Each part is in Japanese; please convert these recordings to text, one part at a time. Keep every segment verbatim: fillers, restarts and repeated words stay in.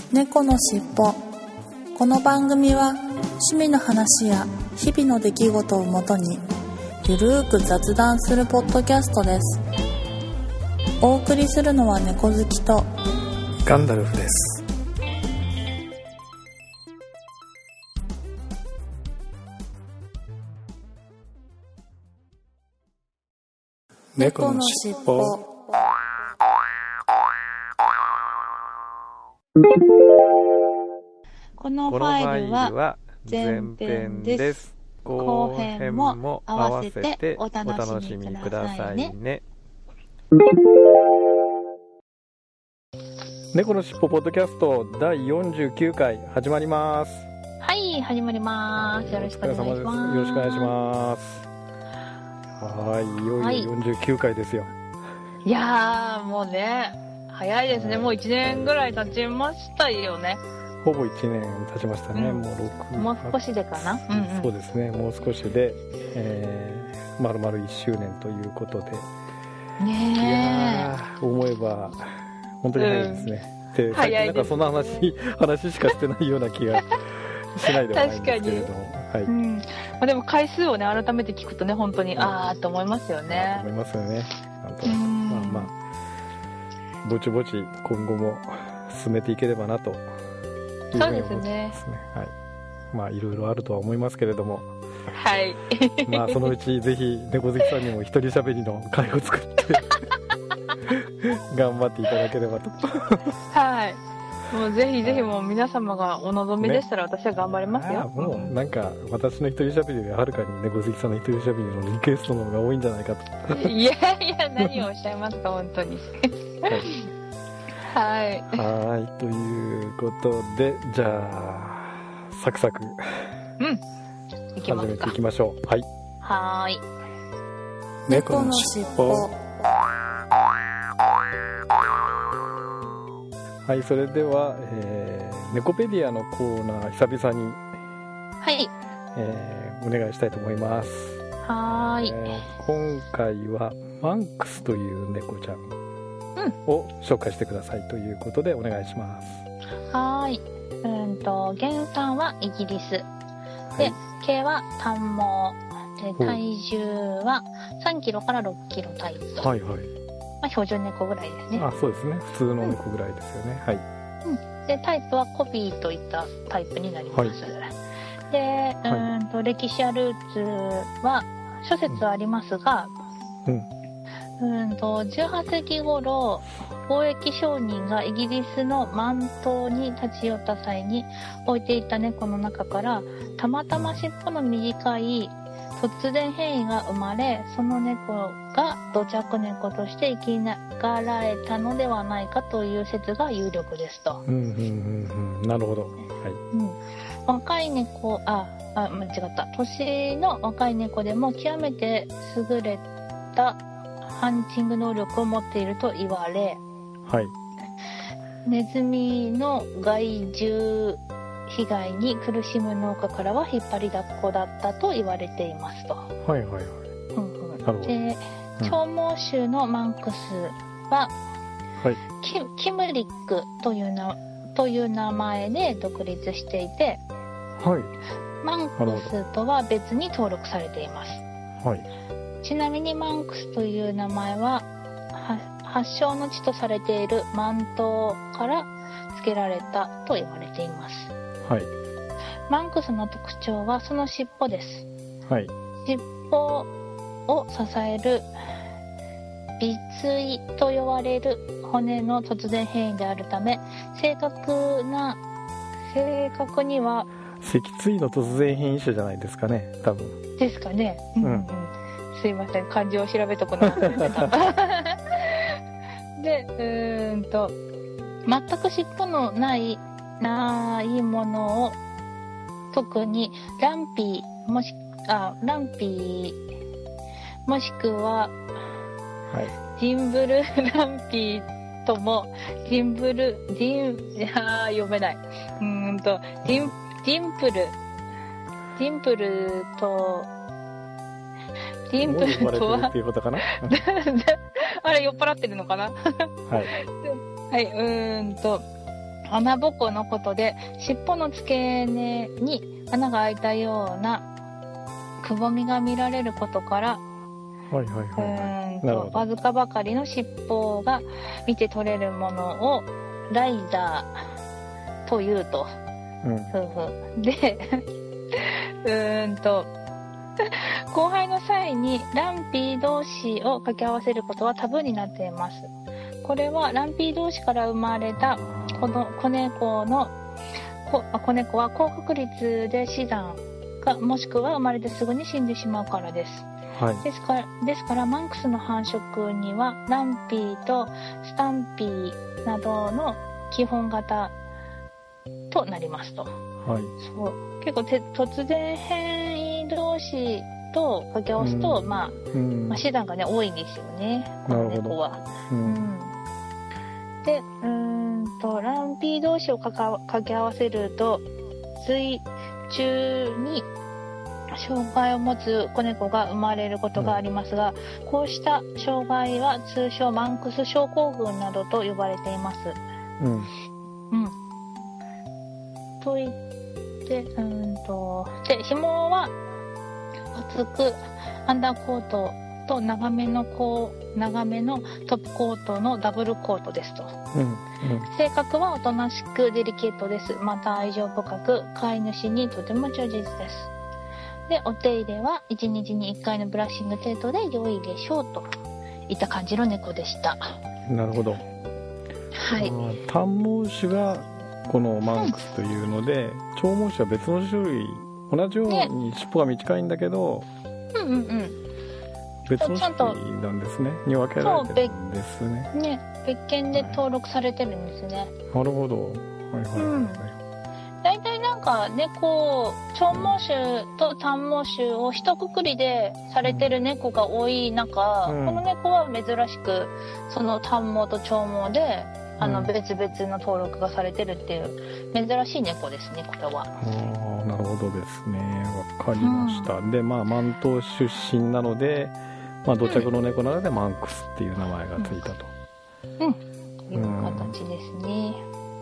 猫のしっぽ。この番組は趣味の話や日々の出来事をもとにゆるーく雑談するポッドキャストです。お送りするのは猫好きとガンダルフです。 猫のしっぽ。このファイルは前編です。後編も合わせてお楽しみくださいね。 猫のしっぽポッドキャストだいよんじゅうきゅうかい始まります。 はい、始まります。よろしくお願いします。 よろしくお願いします。はい、いよいよよんじゅうきゅうかいですよ。 はい、いやーもうね、早いですね。もういちねんぐらい経ちましたよね。 ほぼいちねん経ちましたね。うん、もうろくもう少しでかな、うんうん、 そうですね、もう少しで、えー、丸々いっしゅうねんということで、 ねえ、 いやー思えば本当に早いですね、うん、で最近なんかそんな話、ね、話しかしてないような気がしないではないんですけれども、はい、うん、 まあ、でも回数をね改めて聞くとね本当に、うん、あーと思いますよね。 思いますよね。なんとなく、まあまあぼちぼち今後も進めていければなと。 そうですね。 はい。まあいろいろあるとは思いますけれども。 はい。 まあそのうちぜひ猫好きさんにも一人喋りの会を作って頑張っていただければと。はい。 もうぜひぜひもう皆様がお望みでしたら私は頑張りますよ。 ね、もうなんか私の一人喋りではるかに猫好きさんの一人喋りのリクエストの方が多いんじゃないかと。いやいや何をおっしゃいますか本当に。はい。はい、 はいということでじゃあサクサク、 うん、 始めていきましょう。はい。 はーい。 猫のしっぽ。はい、それでは、えー、猫ペディアのコーナー久々に、 はい、 えー、お願いしたいと思います。 はーい、 えー、今回はマンクスという猫ちゃんを紹介してくださいということでお願いします。 はい。うんと原産はイギリスで、はい、毛は短毛で体重はさんキロからろっキロタイプ。 はいはい。 まあ標準猫ぐらいですね。 あ、そうですね。普通の猫ぐらいですよね。うん、はい。 うん。でタイプはコピーといったタイプになります。はい、で、うんと、はい、歴史やルーツは諸説ありますが。うん。うんうんとじゅうはっせいき頃貿易商人がイギリスの満島に立ち寄った際に置いていた猫の中からたまたま尻尾の短い突然変異が生まれ、その猫が土着猫として生きながらえたのではないかという説が有力ですと。 うんうんうんうん、なるほど。はい。 うん、若い猫ああ間違った。年の若い猫でも極めて優れたハンチング能力を持っていると言われ、 はい、 ネズミの害獣被害に苦しむ農家からは引っ張りだっこだったと言われていますと。 はいはいはい。 うんうん、なるほど。で、長毛種のマンクスは、はい、キ, キムリックというなという名前で独立していて、はい、マンクスとは別に登録されています。はい。ちなみにマンクスという名前は発祥の地とされている満島から付けられたと言われています。はい。マンクスの特徴はその尻尾です。はい。尻尾を支える尾椎と呼ばれる骨の突然変異であるため、正確な正確には脊椎の突然変異種じゃないですかね、多分。 ですかね。うん、うんうん。すいません、漢字を調べとくの忘れてた。で、うーんと全く尻尾のないないものを特にランピーもしあランピーもしくは、はい、ジンブルランピーともジンブルジンあ読めないうーんとジンジンプルジンプルとジンプルとはっていうことかなあれ酔っ払ってるのかなはい、はい、うーんと穴ぼこのことで、尻尾の付け根に穴が開いたようなくぼみが見られることから、 はいはいはい、 うんとわずかばかりの尻尾が見て取れるものをライザーというと、うん、ふふでうーんと交配の際に卵ピー同士を掛け合わせることはタブーになっています。これは卵ピー同士から生まれたこの子猫の子猫は高確率で死産かもしくは生まれてすぐに死んでしまうからです。はい、ですから、ですからマンクスの繁殖にはランピーとスタンピーなどの基本型となりますと。はい、そう結構て突然変異同士と掛け合わすと、うんまあうん、まあ死産がね多いんですよね、この猫は。うん、うん、で、うーんとランピー同士を掛け合わせると水中に障害を持つ子猫が生まれることがありますが、うん、こうした障害は通称マンクス症候群などと呼ばれています。うん。うん。と言って、うんと、で、紐は厚くアンダーコートと長めのこう長めのトップコートのダブルコートですと。うんうん、性格はおとなしくデリケートです。また愛情深く飼い主にとても忠実です。で、お手入れはいちにちにいっかいのブラッシング程度で良いでしょうといった感じの猫でした。 なるほど。はい。短毛種がこのマンクスというので、うん、長毛種は別の種類、同じように尻尾が短いんだけど、ね、うんうんうん別の種類なんですね。に分けられてるんですね。 ね、別件で登録されてるんですね。 なるほど。はいはいはい、はい。 だいたいなんか猫、長毛種と短毛種を一括りでされてる猫が多い中、うん、この猫は珍しくその短毛と長毛であの別々の登録がされてるっていう珍しい猫ですね、これは。 ああ、なるほどですね。わかりました。うん、で、まあマント出身なので、まあ土着の猫なのでマンクスっていう名前がついたと。 うん、うん、いう形ですね。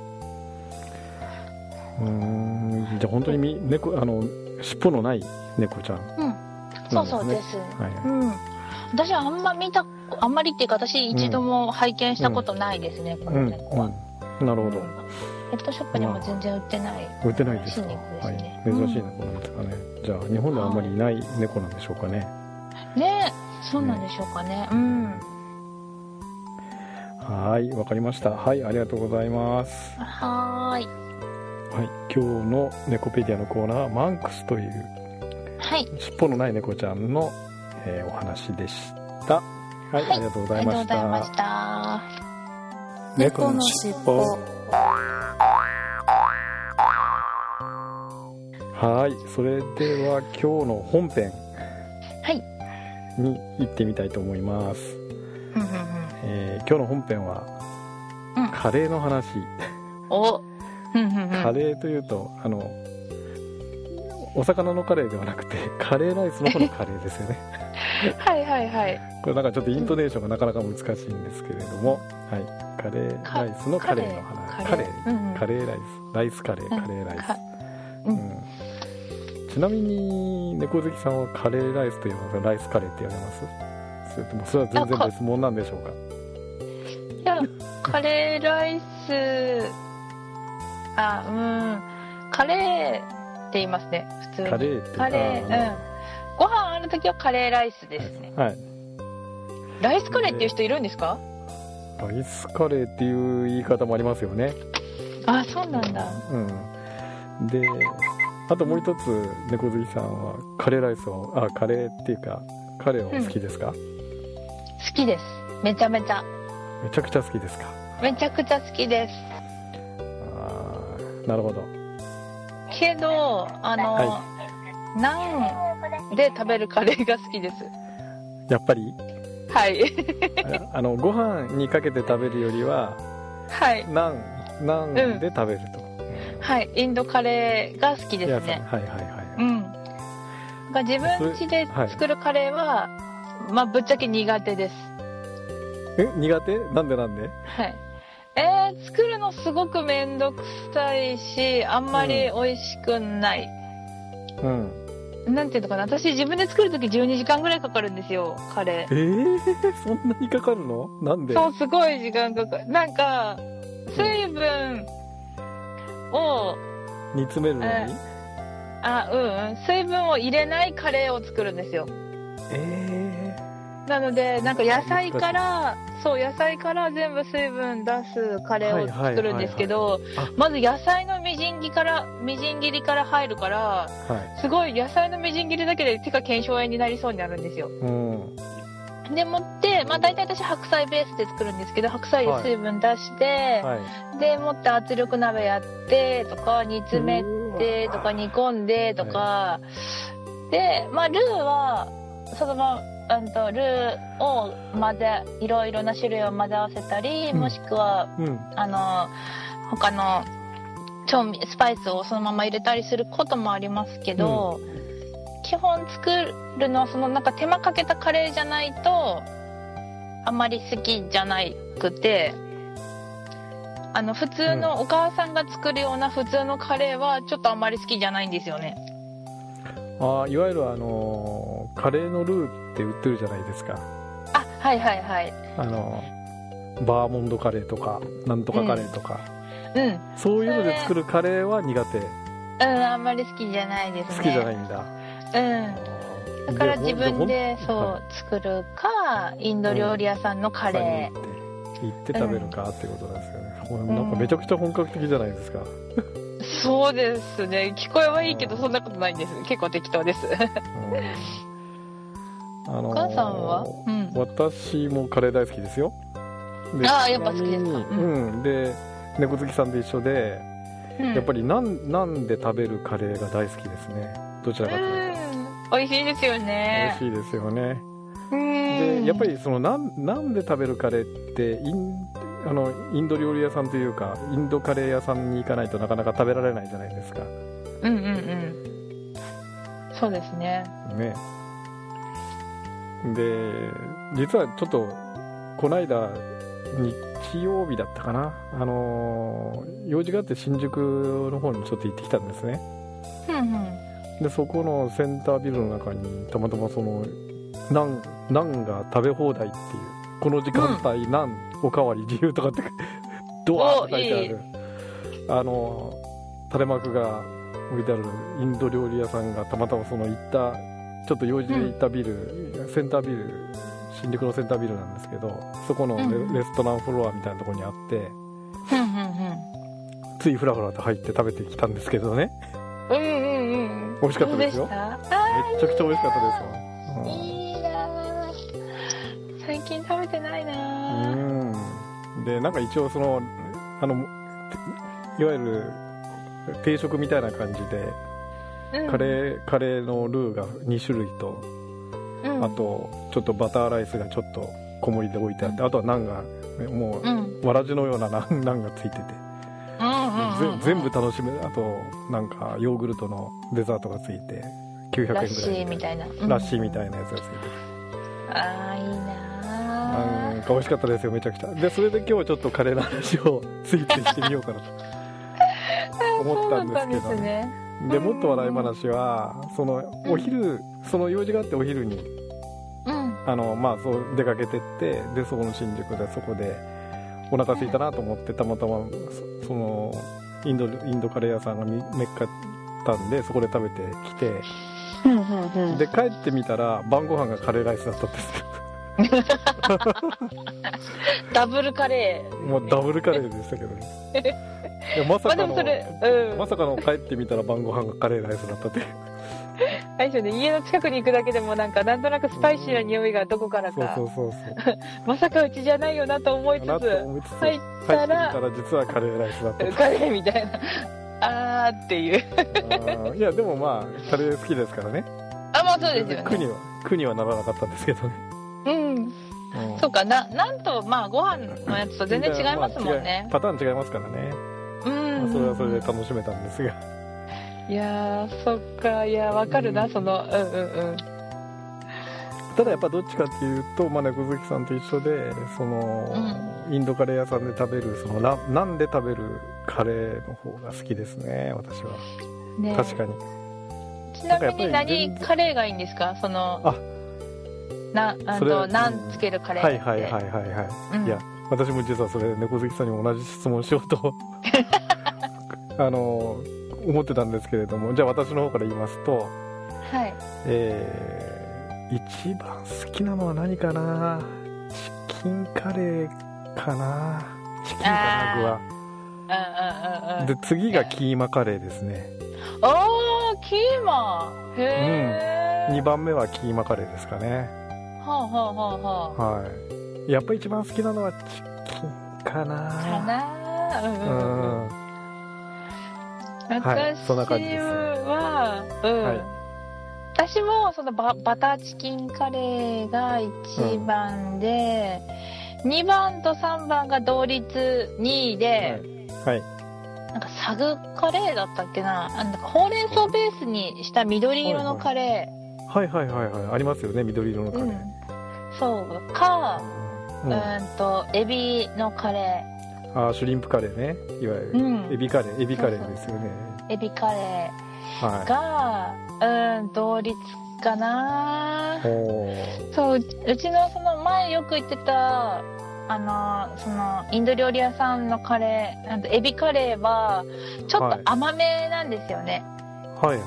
うーん、じゃあ本当にみ猫あの尻尾のない猫ちゃん、ね。うん、 そうそうです。はい、うん。私はあんま見たあんまりっていうか私一度も拝見したことないですね、うん、この猫は。うんうん、なるほど。 ペットショップにも全然売ってない。 売ってないですか。はい。珍しい猫なんですかね。うん、じゃあ日本ではあんまりいない猫なんでしょうかね。 ね、そうなんでしょうかね。ねうん。 はい、わかりました。はい、ありがとうございます。 はーい。 はい、今日の猫ペディアのコーナーはマンクスという、はい、尻尾のない猫ちゃんの、えー、お話でした。はい、はい、ありがとうございました。ありがとうございました。猫の尻尾。はい、それでは今日の本編に行ってみたいと思います。えー、今日の本編は、うん、カレーの話。おカレーというとあのお魚のカレーではなくてカレーライスの方のカレーですよね。 はいはいはい。 これなんかちょっとイントネーションがなかなか難しいんですけれども、うん、はい、カレーライスのカレーの話。カレー、うんうん、カレーライス、ライスカレー、カレーライス。うんうん、ちなみに猫好きさんはカレーライスというのかライスカレーって言われます？それともそれは全然別物なんでしょうか？ いや、カレーライスあ、うん、カレーって言いますね、普通に。カレーって。カレー、うん。ご飯あるときはカレーライスですね。はい。ライスカレーっていう人いるんですか？ ライスカレーっていう言い方もありますよね。 あ、そうなんだ。 うん。で、あともう一つ、猫好きさんはカレーライスを、あ、カレーっていうか、カレーを好きですか？うん、好きです。めちゃめちゃ。 めちゃくちゃ好きですか？ めちゃくちゃ好きです。 なるほど。 けどあの、はい、ナンで食べるカレーが好きです。 やっぱり？ はい。 あのご飯にかけて食べるよりは、はい。ナンナンで食べると、うん。はい。 インドカレーが好きですね。 はいはいはい。 うん。が自分家で作るカレーは、まあぶっちゃけ苦手です。 え、苦手？なんでなんで？ はい。 えー、作るのすごくめんどくさいし、あんまり美味しくない。うん。なんていうのかな、私自分で作るときじゅうにじかんぐらいかかるんですよ、カレー。 えー、そんなにかかるの？なんで？ そう、すごい時間かかる。なんか、水分を、 煮詰めるのに？ あ、うん、水分を入れないカレーを作るんですよ。 えー。なので、なんか野菜から、そう、野菜から全部水分出すカレーを作るんですけど、まず野菜のみじん切りから、みじん切りから入るから、はい、すごい野菜のみじん切りだけで手が腱鞘炎になりそうになるんですよ。うん、でもって、まあ大体私白菜ベースで作るんですけど、白菜で水分出して、はい、で、もって圧力鍋やってとか、煮詰めてとか、煮込んでとか、はい、で、まあルーは、そのまま、うんと、ルーを混ぜ、いろいろな種類を混ぜ合わせたり、うん、もしくは、うん、あの、他の調味、スパイスをそのまま入れたりすることもありますけど、うん、基本作るのはそのなんか手間かけたカレーじゃないと、あんまり好きじゃなくて、あの、普通のお母さんが作るような普通のカレーはちょっとあんまり好きじゃないんですよね。 ああ、いわゆるあのカレーのルーって売ってるじゃないですか。 あ、はいはいはい。 あのバーモンドカレーとかなんとかカレーとか、うん、うん、そういうので作るカレーは苦手。 うん、あんまり好きじゃないですね。 好きじゃないんだ。 うん。だから自分でそう作るか、インド料理屋さんのカレー、 うん、行って食べるかっていうことなんですよね。うん、なんかめちゃくちゃ本格的じゃないですか。 そうですね。聞こえはいいけどそんなことないんです。結構適当です。うん、あのー、お母さんは、 うん、私もカレー大好きですよ。 ああ、やっぱ好きですか。うん、 うん、で猫好きさんと一緒で、うん、やっぱりナン、ナンで食べるカレーが大好きですね。どちらかというと。 美味しいですよね。 美味しいですよね。でやっぱりそのナン、ナンで食べるカレーってインあのインド料理屋さんというかインドカレー屋さんに行かないとなかなか食べられないじゃないですか。 うんうんうん。そうですね。 ね。で実はちょっとこの間日曜日だったかな、あの用事があって新宿の方にちょっと行ってきたんですね。うんうん。でそこのセンタービルの中にたまたまそのナン、ナンが食べ放題っていう、この時間帯、うん、ナンおかわり自由とかってドワーって書いてある、いいあの垂れ幕が置いてあるインド料理屋さんがたまたまその行ったちょっと用事で行ったビル、うん、センタービル、新宿のセンタービルなんですけど、そこの レ,、うん、レストランフロアみたいなところにあって、うんうんうん、ついフラフラと入って食べてきたんですけどね。うんうんうん。美味しかったですよ。めちゃくちゃ美味しかったですよ。うん、 いいな最近食べてないな。 うん。でなんか一応そのあのいわゆる定食みたいな感じで、うん、カレーカレーのルーがに種類と、うん、あとちょっとバターライスがちょっと小盛りで置いてあって、うん、あとはナンがもう、うん、わらじのようなナン、ナンがついてて、うんうんうんうん、全部楽しめる。あとなんかヨーグルトのデザートがついてきゅうひゃくえんぐらい、ラッシーみたいな、うん、ラッシーみたいなやつがついてて、 あーいいななんか美味しかったですよ、めちゃくちゃ。でそれで今日ちょっとカレーの話をついついしてみようかなと思ったんですけど、で、ね、でもっと笑い話はそのお昼、うん、その用事があってお昼に、うん、あのまあそう出かけてって、でそこの新宿でそこでお腹空いたなと思って、たまたまそのインドインドカレー屋さんがめっかったんでそこで食べてきて、うんうんうん、で帰ってみたら晩ご飯がカレーライスだったんですよ。 ダブルカレー、 もうダブルカレーでしたけどね。いやまさかの、まあうん、まさかの帰ってみたら晩ご飯がカレーライスだったってあれですよね、家の近くに行くだけでもなんかなんとなくスパイシーな匂いがどこからか、 そうそうそうそうまさかうちじゃないよなと思いつつ入ったら入ってみたら実はカレーライスだったカレーみたいなあーっていうあいやでもまあカレー好きですからね。 あ、まあそうですよね。 苦には苦にはならなかったんですけどね。 うん、うん、そうかな、なんとまあご飯のやつと全然違いますもんね、 まあ、パターン違いますからね。うん、まあ、それはそれで楽しめたんですが、 いやーそっか、いやわかるな、うん、そのうんうんうんただやっぱどっちかっていうと、まあ、猫好きさんと一緒でその、うん、インドカレー屋さんで食べるそのナナンで食べるカレーの方が好きですね、私は、ね、確かに。 ちなみに何カレーがいいんですか？そのあなあとナンつけるカレーって。 はいはいはいはいはい、うん、いや私も実はそれ猫好きさんにも同じ質問しようとあの思ってたんですけれども、じゃあ私の方から言いますと、 はい、 えー、一番好きなのは何かな。チキンカレーかな。チキンかな、具は。 うんうんうんうん。 で次がキーマカレーですね。 あー、キーマ、へー、うん、 にばんめはキーマカレーですかね。 はあはあはあはあ、はい。やっぱり一番好きなのはチキンかな。 かな、うんうん、うん、私は、はい、そんな感じです。は、うん、はい、私もその バ, バターチキンカレーがいちばんで、うん、にばんとさんばんが同率にいで、 はい、はい、 なんかサグカレーだったっけな、なんかほうれん草ベースにした緑色のカレー、はいはいはいはい、ありますよね、緑色のカレー、うん、 そうか、うん、うんとエビのカレー、あ、シュリンプカレーね、いわゆる、うん、エビカレー、エビカレーですよね。 そうそう、エビカレーが、はい、うん、同率かな。そう、うちのその前よく行ってたあのそのインド料理屋さんのカレー、あとエビカレーはちょっと甘めなんですよね。 はいはい、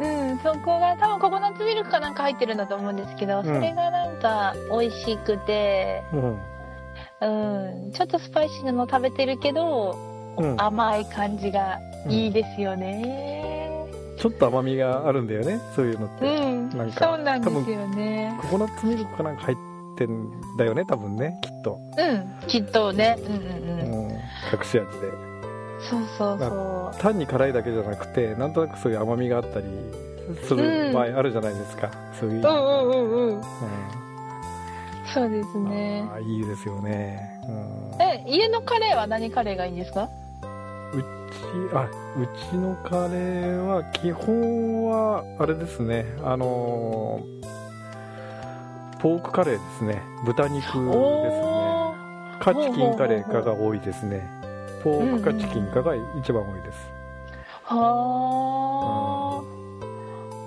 うん、そこが多分ココナッツミルクかなんか入ってるんだと思うんですけど、うん、それがなんか美味しくて、うんうん、ちょっとスパイシーなの食べてるけど、うん、甘い感じがいいですよね、 うん、ちょっと甘みがあるんだよね、そういうのって、 うん、なんかそうなんですよね。 ココナッツミルクかなんか入ってんだよね、多分ね、きっと。 うん、きっとね、うんうんうん、 うん、隠し味で。 そうそうそう。 単に辛いだけじゃなくて、なんとなくそういう甘みがあったりする場合あるじゃないですか、うん、そういう。 うんうんうんうん。うん、そうですね。 あ、いいですよね。うん、 え、家のカレーは何カレーがいいんですか？ うち、あ、うちのカレーは基本はあれですね、あのー、ポークカレーですね、豚肉ですね。かチキンカレーかが多いですね。ポークかチキンかが一番多いです。 うんうん、はあ、うん、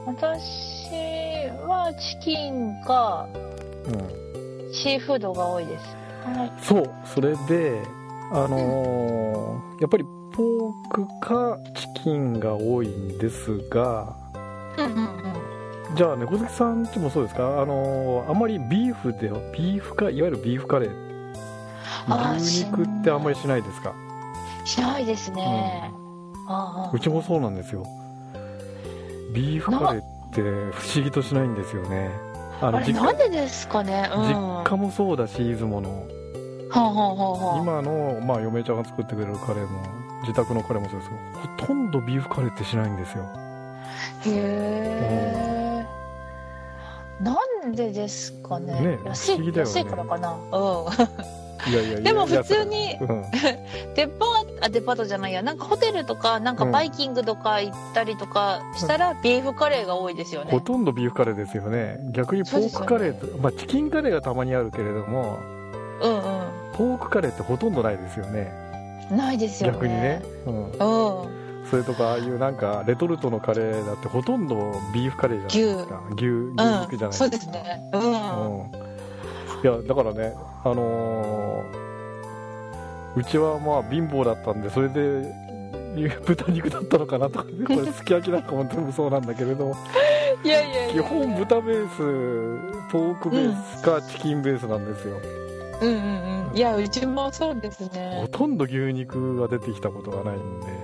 私はチキンか、うん、シーフードが多いです。はい、 そう、それであのーうん、やっぱりポークかチキンが多いんですが、 うんうんうん、 じゃあ猫好きさんちもそうですか？あのー、あんまりビーフではビーフかいわゆるビーフカレー、牛肉ってあんまりしないですか？ しないですね、うん、ああ、 うちもそうなんですよ。ビーフカレーって不思議としないんですよね。 あのあれなんでですかね、うん、 実家もそうだし、出雲の、 はあはあはあ、 今の、まあ、嫁ちゃんが作ってくれるカレーも自宅のカレーもそうですけど、ほとんどビーフカレーってしないんですよ。 へえ、なんでですかね。ね、安い、不思議だよね。安いからかな。うん。いやいやいや、でも普通に、うん、デパート、あ、デパートじゃないや、なんかホテルとかなんかバイキングとか行ったりとかしたら、うん、ビーフカレーが多いですよね。 ほとんどビーフカレーですよね。逆にポークカレーと、ね、まあチキンカレーがたまにあるけれども、 うんうん、 ポークカレーってほとんどないですよね。 ないですよね。 逆にね。うん。うん、それとかああいうなんかレトルトのカレーだってほとんどビーフカレーじゃないですか。牛、牛、牛肉じゃないですか。うん、 そうですね。うん。うん、いやだからね、あのー、うちはまあ貧乏だったんでそれで豚肉だったのかなとか、ね、これすき焼きなんかも全部そうなんだけれども。 いやいやいやいや。 基本豚ベース、ポークベースかチキンベースなんですよ。 うんうんうん。いやうちもそうですね。 ほとんど牛肉が出てきたことがないんで。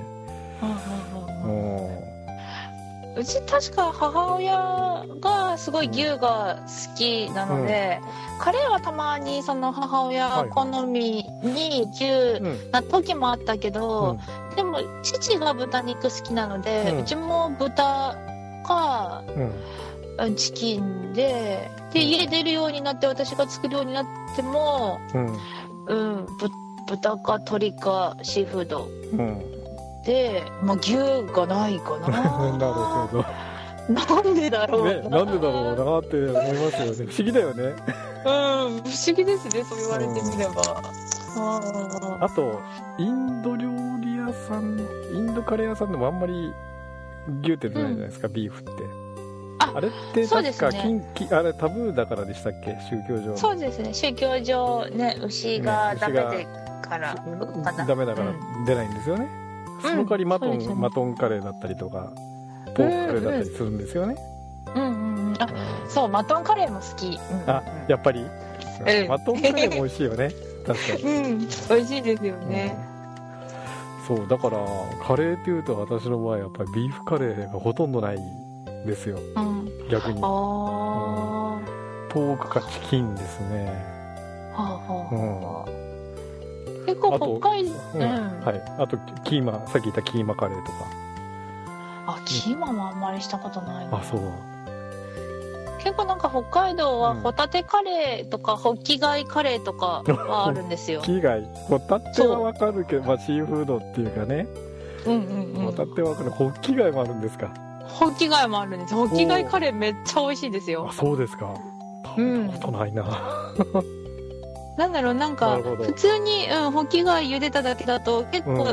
うち確か母親がすごい牛が好きなので、うん、カレーはたまにその母親好みに牛な時もあったけど、うん、でも父が豚肉好きなので、うん、うちも豚か、うん、チキンでで家出るようになって私が作るようになっても、うんうん、ぶ豚か鶏かシーフード、うんで、まあ、牛がないかな。 なるほど。 なんでだろう、 ね、なんでだろうなって思いますよね。不思議だよね。 うん、不思議ですね、そう言われてみれば。 あ, あとインド料理屋さん、インドカレー屋さんでもあんまり牛って出ないじゃないですか、うん、ビーフって。あ, あれって確か禁忌、ね、あれタブーだからでしたっけ、宗教上。 そうですね、宗教上ね、牛がダメでから、ね、 ダメだから出ないんですよね、うん、その代わりマトン、ね、マトンカレーだったりとかポークカレーだったりするんですよね。 うんうん、あ、うん、そう、マトンカレーも好き、うん、 あ、やっぱり、うん、マトンカレーも美味しいよね確かに、 うん、美味しいですよね、 うん、そうだからカレーっていうと私の場合やっぱりビーフカレーがほとんどないですよ、うん、逆に。あ、うん、ポークかチキンですね。はあはあ、うん、結構北海道、うん、うん、はい、あとキーマ、さっき言ったキーマカレーとか。 あ、キーマもあんまりしたことないな。 あ、そう。 結構なんか北海道はホタテカレーとかホッキ貝カレーとかはあるんですよ。 ホッキ貝、ホタテはわかるけど、まあシーフードっていうかね。うんうんうん。ホタテはわかる。ホッキ貝もあるんですか。 ホッキ貝もあるんです。ホッキ貝カレーめっちゃ美味しいですよ。 あ、そうですか。食べたことないな。うん、 なんだろう、なんか普通に、うん、ホッキ貝茹でただけだと結構、うん、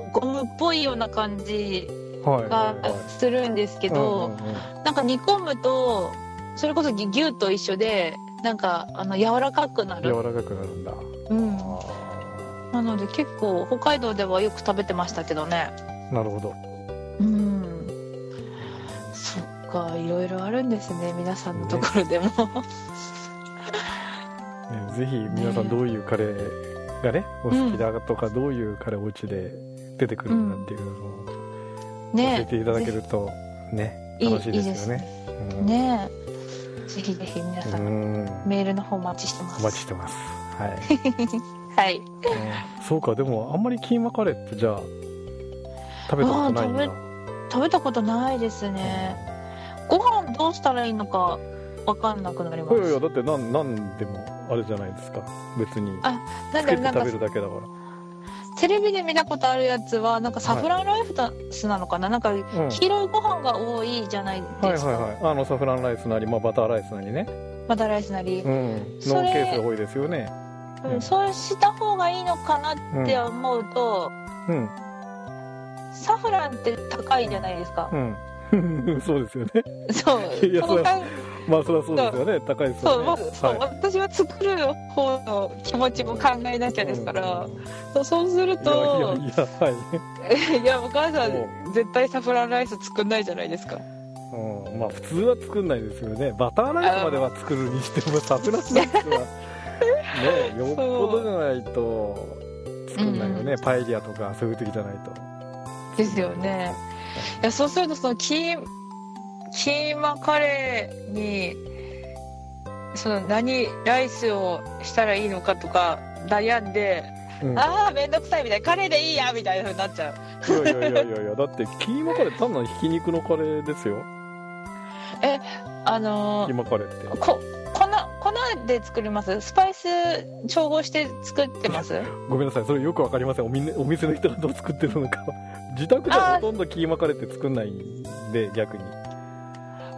ゴムっぽいような感じがするんですけど、なんか煮込むとそれこそ牛と一緒でなんかあの柔らかくなる。 柔らかくなるんだ。 うん。なので結構北海道ではよく食べてましたけどね。 なるほど。 うん。そっか、いろいろあるんですね、皆さんのところでも。ね、 ぜひ皆さんどういうカレーがね、お好きだとか、うん、どういうカレーお家で出てくるんだっていうのを教えていただけるとね、楽しいですよね。 いいですね。うん、ねえ、ぜひぜひ皆さん、うん、メールの方お待ちしてます。 お待ちしてます。はい。 はい、うん。 そうか、でもあんまりキーマカレーってじゃあ食べたことないんだ。 食べ、食べたことないですね。ご飯どうしたらいいのか分かんなくなります。 いやいや、だって何何でもあれじゃないですか、別に。あ、なんでつけて食べるだけだから。 テレビで見たことあるやつはなんかサフランライスなのかな、はい、なんか黄色いご飯が多いじゃないですか、うん、はいはいはい、 あのサフランライスなり、まあ、バターライスなりね、 バターライスなり、 うん、ノンケースが多いですよね、 うん、そうした方がいいのかなって思うと、うんうん、サフランって高いじゃないですか、 うん、そうですよね。 そう、いや、 そまあそりゃそうですよね、高いですよね。 そう、そう、はい、私は作る方の気持ちも考えなきゃですから、うん、そうすると、いやいやいや、はい、いや、お母さん絶対サフランライス作んないじゃないですか。 うん、まあ普通は作んないですよね。バターライスまでは作るにしてもサフランライスはね、よっぽどじゃないと作んないよね、うん、パエリアとかそういう時じゃないと。 ですよね。いや、そうするとそのキーキーマカレーにその何ライスをしたらいいのかとか悩んで、うん、ああめんどくさいみたいな、カレーでいいやみたいな風になっちゃう。 いやいやいやいやいや、だってキーマカレー単なるひき肉のカレーですよ。 え、あのー、 キーマカレーってこ粉粉で作ります？スパイス調合して作ってます？ ごめんなさい、それよくわかりません。お, みお店の人がどう作ってるのか。自宅ではほとんどキーマカレーって作んないんで、逆に。うん、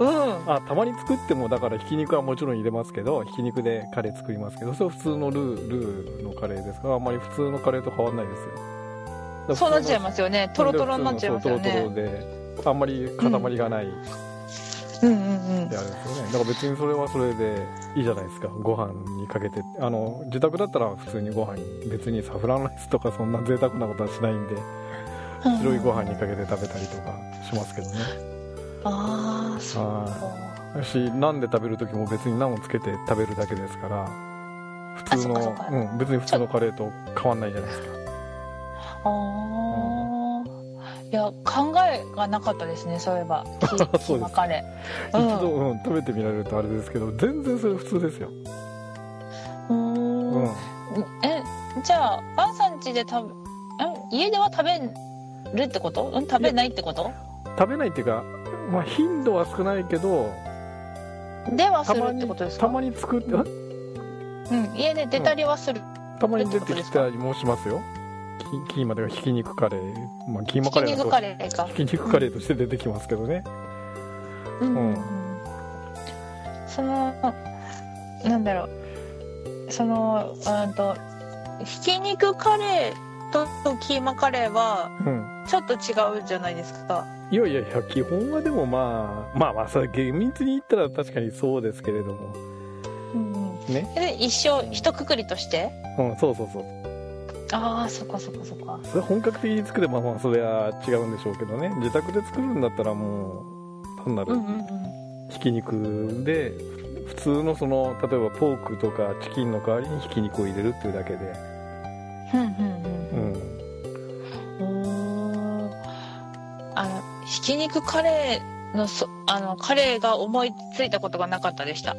あ、たまに作っても、だからひき肉はもちろん入れますけど、ひき肉でカレー作りますけど、それは普通のルールーのカレーですから、あんまり普通のカレーと変わんないですよ。そうなっちゃいますよね。トロトロになっちゃいますよね。 トロトロで、あんまり塊がない、うん、うんうんうん。であれですよね。だから別にそれはそれでいいじゃないですか。ご飯にかけて、あの自宅だったら普通にご飯に、別にサフランライスとかそんな贅沢なことはしないんで、白いご飯にかけて食べたりとかしますけどね。 ああ、そうか。し、ナンで食べるときも別にナンをつけて食べるだけですから、普通の、うん、別に普通のカレーと変わんないじゃないですか。 ああ、うん、いや、考えがなかったですね、そういえば。キーマカレー。一度、うん、食べてみられるとあれですけど、全然それ普通ですよ。 うーん。うん、え、じゃあ、バンさん家で食べ、家では食べるってこと？食べないってこと？ 食べないっていうか、まあ、頻度は少ないけど、 ではするってことですか？ たまに作って、うん、 家で出たりはする、 うん、たまに出てきたりもしますよ。キーマというかひき肉カレー、まあ、キーマカレーひき肉カレーかひき肉カレーとして出てきますけどね、 うん、うん、そのなんだろうそのうんとひき肉カレーとキーマカレーはちょっと違うじゃないですか、 うん、いやいやいや基本はでもまあまあまあそれ厳密に言ったら確かにそうですけれども、 うんうん、ね、で一生一括りとして、 うん、そうそうそう、 ああそっかそっかそっか、 それ本格的に作ればまあそれは違うんでしょうけどね、自宅で作るんだったらもう単なるひき肉で普通のその例えばポークとかチキンの代わりにひき肉を入れるっていうだけで、 うんうんうんうん、おあのひき肉カレーのそあのカレーが思いついたことがなかったでした。あ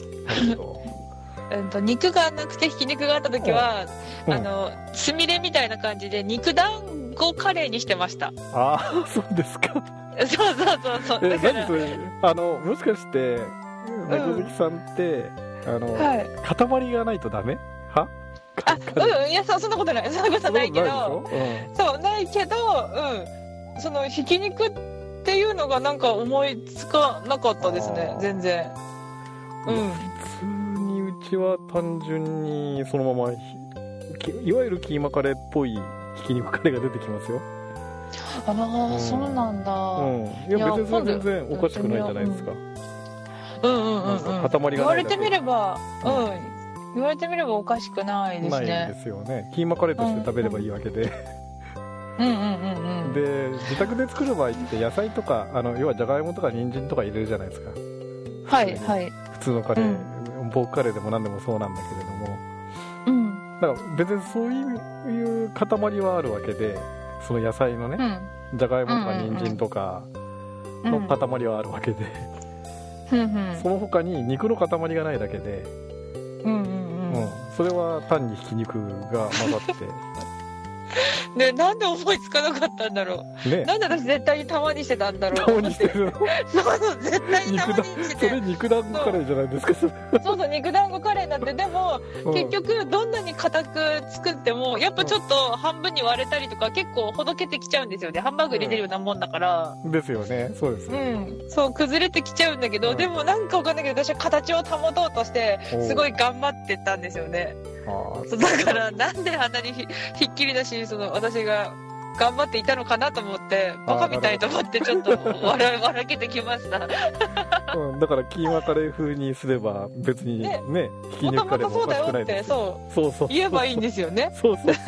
うんと肉がなくてひき肉があった時は、うん、あのつみれみたいな感じで肉団子カレーにしてました。 ああそうですか。 そうそうそうそう。 え何それあのもしかして猫好きさんって、うん、あの、はい、塊がないとダメはあうんいや そ, そんなことないそんなことないけどそうない、うん、そうないけどうんそのひき肉っていうのがなんか思いつかなかったですね全然。うん普通にうちは単純にそのままいわゆるキーマカレーっぽいひき肉カレーが出てきますよ。 ああ、うん、そうなんだ、 うん、いや別にそれ全然おかしくないじゃないですか。 うんうんうんうん、塊がない言われてみれば、うん、うん、言われてみればおかしくないですね。 ないですよね。キーマカレーとして食べればいいわけで、 うんうんうんうん、 で自宅で作る場合って野菜とかあの要はじゃがいもとか人参とか入れるじゃないですか。 はいはい普通のカレー、うん、ポークカレーでも何でもそうなんだけれども、うん、だから別にそういう塊はあるわけでその野菜のね、うん、じゃがいもとか人参とかの塊はあるわけで、うんうん、その他に肉の塊がないだけで、うんうんうんうん、それは単にひき肉が混ざってね、なんで思いつかなかったんだろう、ね、なんで私絶対に玉にしてたんだろう。 玉にしてるのそうそう絶対に玉にしてそれ肉団子カレーじゃないですか。そうそう肉団子カレーなんてでも、うん、結局どんなに硬く作ってもやっぱちょっと半分に割れたりとか結構ほどけてきちゃうんですよね。ハンバーグ入れてるようなもんだから、 うん、ですよね。そうですよ、 うん、そう崩れてきちゃうんだけど、うん、でもなんかわかんないけど私は形を保とうとしてすごい頑張ってたんですよね。そうだからなんであんなに ひ, ひっきりだしその私が頑張っていたのかなと思ってバカみたいと思ってちょっと笑笑けてきました、 うん、だからキーマカレー風にすれば別に ね, ねひき肉カレーもおかしくないですよ。 そうそうそう言えばいいんですよね。 そうそう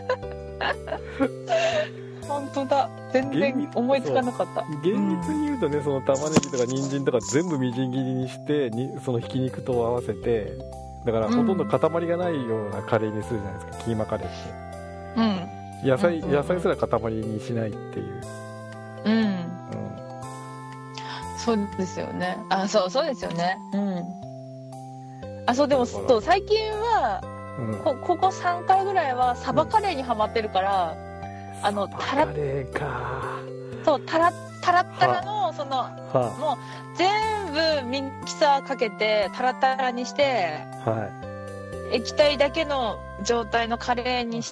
本当だ全然思いつかなかった。 厳密に言うとね、うん、その玉ねぎとか人参とか全部みじん切りにしてにそのひき肉と合わせてだからほとんど塊がないようなカレーにするじゃないですか、キーマカレーって、うん、野菜、うんうんうん、野菜すら塊にしないっていう、 うん、うん、そうですよね。あ、そうそうですよね。うん。あ、そうでもそう最近は、うん、こ, ここさんかいぐらいはサバカレーにハマってるから、うん、あのタラカレーか。 そうタラタラッタラのそのもう全部ミキサーかけてタラタラにして、はい、液体だけの状態のカレーにして、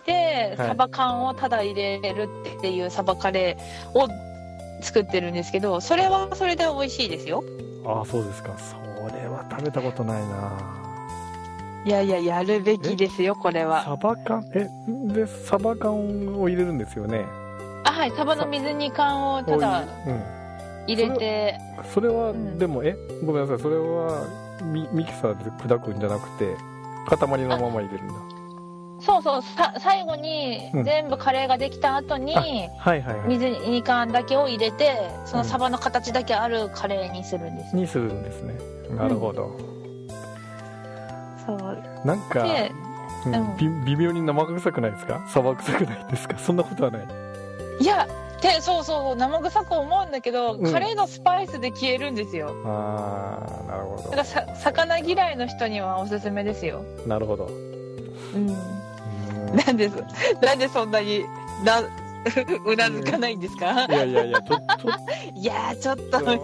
はい、サバ缶をただ入れるっていうサバカレーを作ってるんですけど、それはそれで美味しいですよ。 ああそうですか。それは食べたことないな。 いやいややるべきですよこれは。 サバ缶えでサバ缶を入れるんですよね。 あ、はい、サバの水煮缶をただ入れて、 うん、それ は, それは、うん、でもえごめんなさいそれは ミ, ミキサーで砕くんじゃなくて塊のまま入れるんだ。 そうそうさ最後に全部カレーができた後に、うんはいはいはい、水煮缶だけを入れてそのサバの形だけあるカレーにするんです、 うん、にするんですね。なるほど、うん、 そうなんか、うん、微妙に生臭くないですか？サバ臭くないですか？そんなことはない。 いやでそうそう生臭く思うんだけど、うん、カレーのスパイスで消えるんですよ。 ああなるほど。 だからさ魚嫌いの人にはおすすめですよ。 なるほど。 うんなんでなんでそんなになうなずかないんですか？ いやいやいやちょっといやちょっとあの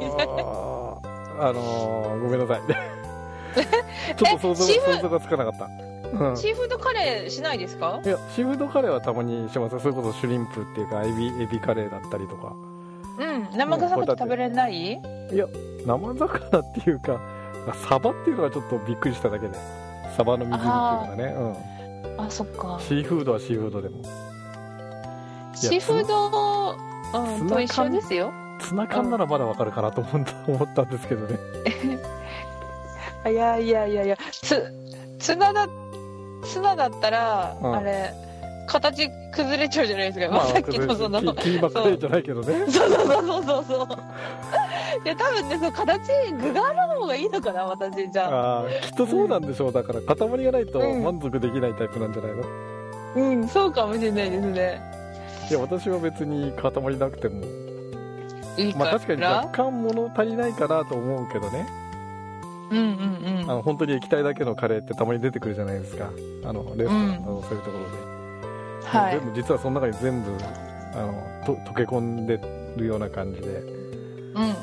ー、ごめんなさいちょっと想像想像がつかなかった。 うん、シーフードカレーしないですか？ いやシーフードカレーはたまにします。それこそシュリンプっていうかエビエビカレーだったりとか、 うん、生魚って食べれない？いや、生魚っていうかサバっていうのがちょっとびっくりしただけで、サバの水煮っていうのがね。 うん、あ、そっか。 シーフードはシーフードでも、 シーフード、うん、と一緒ですよ。 ツナ缶ならまだわかるかなと思った、うん、思ったんですけどね。 いやいやいやいや、つツナだツナだったら、うん、あれ形崩れちゃうじゃないですか、まあ、さっきのそのキーマカレーじゃないけどね。 そうそうそうそうそういや多分ね、その形具がある方がいいのかな、私じゃあ。 あ、きっとそうなんでしょう。だから塊がないと満足できないタイプなんじゃないの？ うん、うん、そうかもしれないですね。 いや、私は別に塊なくてもいいから、 まあ、確かに若干物足りないかなと思うけどね。 うんうんうん、 あの本当に液体だけのカレーってたまに出てくるじゃないですか、あのレストランなどそういうところで、うん、はい、全部実はその中に全部あのと溶け込んでるような感じで、 うんうんうん、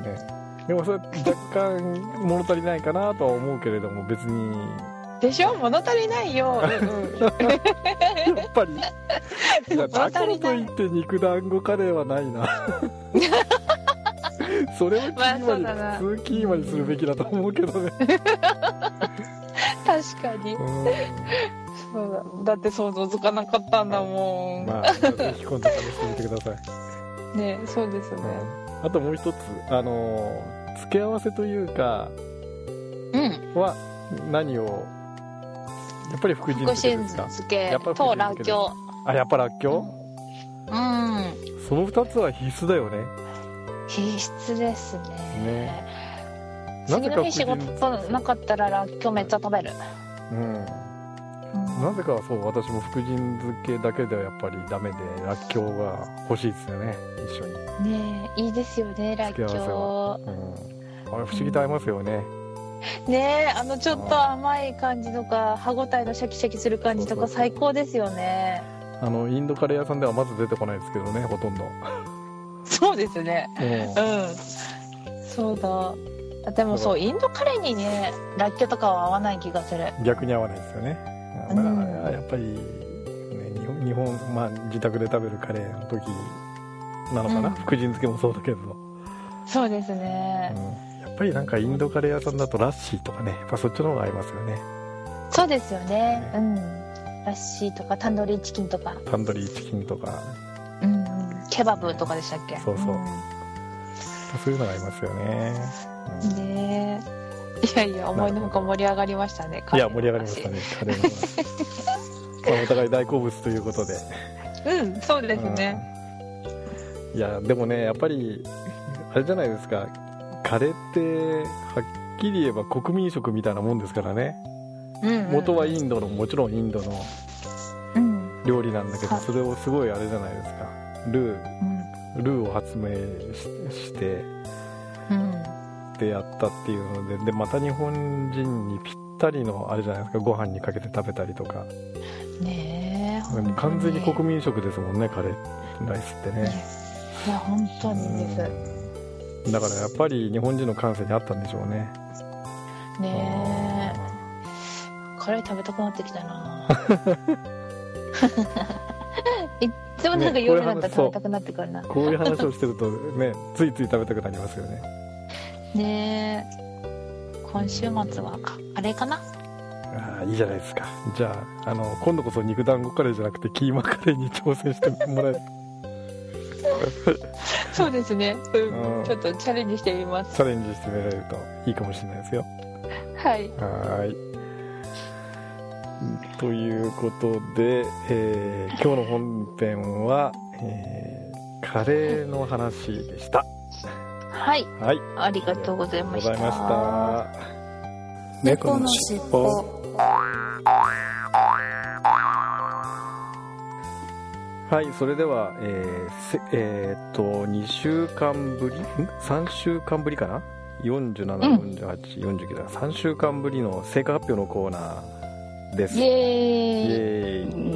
ね、でもそれ若干物足りないかなとは思うけれども、別にでしょ、物足りないよ、うんうん、やっぱりいや、だからといって肉団子カレーはないなそれをキーマに、まあ、普通キーマにするべきだと思うけどね確かに、うん、そうだ、だって想像つかなかったんだもん。 まあぜひ今度試してみてくださいね。そうですね、 うん、あともう一つ、あの付け合わせというか、 うん、 は何を、やっぱり福神漬けですか？ 福神漬けとらっきょう。 あ、やっぱらっきょう、うん、 その二つは必須だよね。 必須ですね。 ね、 次の日仕事なかったららっきょうめっちゃ食べる。 うん、うん、なぜかそう、私も福神漬けだけではやっぱりダメで、らっきょうが欲しいですよね、一緒に。 ねえ、いいですよね、らっきょう。うん、 あれ不思議と合いますよね。 うん、ねえ、あのちょっと甘い感じとか歯ごたえのシャキシャキする感じとか最高ですよね。 あのインドカレー屋さんではまず出てこないですけどね、ほとんど。 そうですね、うん、そうだ。でもそう、インドカレーにね、らっきょうとかは合わない気がする。 逆に合わないですよね。だから、うん、やっぱり、ね、日本、日本、まあ自宅で食べるカレーの時なのかな、うん、福神漬けもそうだけど。 そうですね、 うん、やっぱりなんかインドカレー屋さんだとラッシーとかね、やっぱそっちの方が合いますよね。 そうですよね、ね、うん、ラッシーとかタンドリーチキンとか、 タンドリーチキンとか、 うん、ケバブとかでしたっけ？ そうそう、うん、そういうのがありますよね。 うん、ねえ、いやいや、思いのほか盛り上がりましたね。 いや、盛り上がりましたね、カレーの話まあお互い大好物ということで。 うん、そうですね、 うん、いや、でもね、やっぱりあれじゃないですか、カレーってはっきり言えば国民食みたいなもんですからね、うんうんうん、元はインドの、もちろんインドの料理なんだけど、うん、それをすごいあれじゃないですか、ルー、うん、ルーを発明 し, して、うん、でやったっていうので、でまた日本人にぴったりのあれじゃないですか、ご飯にかけて食べたりとかねえ、 でも完全に国民食ですもんね、カレーライスってね。 いや本当にです。 だからやっぱり日本人の感性にあったんでしょうね。 ねえ、カレー食べたくなってきたな。いっつもなんか夜になったら食べたくなってくるな、ね、 こういう話をしてるとねついつい食べたくなりますよね。 ねえ、今週末はあれかな。 ああ、いいじゃないですか。じゃあ、あの今度こそ肉団子カレーじゃなくてキーマカレーに挑戦してもらえるそうですね、うん、ちょっとチャレンジしてみます。 チャレンジしてみられるといいかもしれないですよ。 はい、 はい。ということで、えー、今日の本編は、えー、カレーの話でした。 はい、 はい、 ありがとうございました。 猫のしっぽ。はい、それでは、えーえー、っとにしゅうかんぶり、んさんしゅうかんぶりかな、よんじゅうなな、よんじゅうはち、よんじゅうきゅうだ、さんしゅうかんぶりの成果発表のコーナーです。 イエーイ、 イエーイ、うん、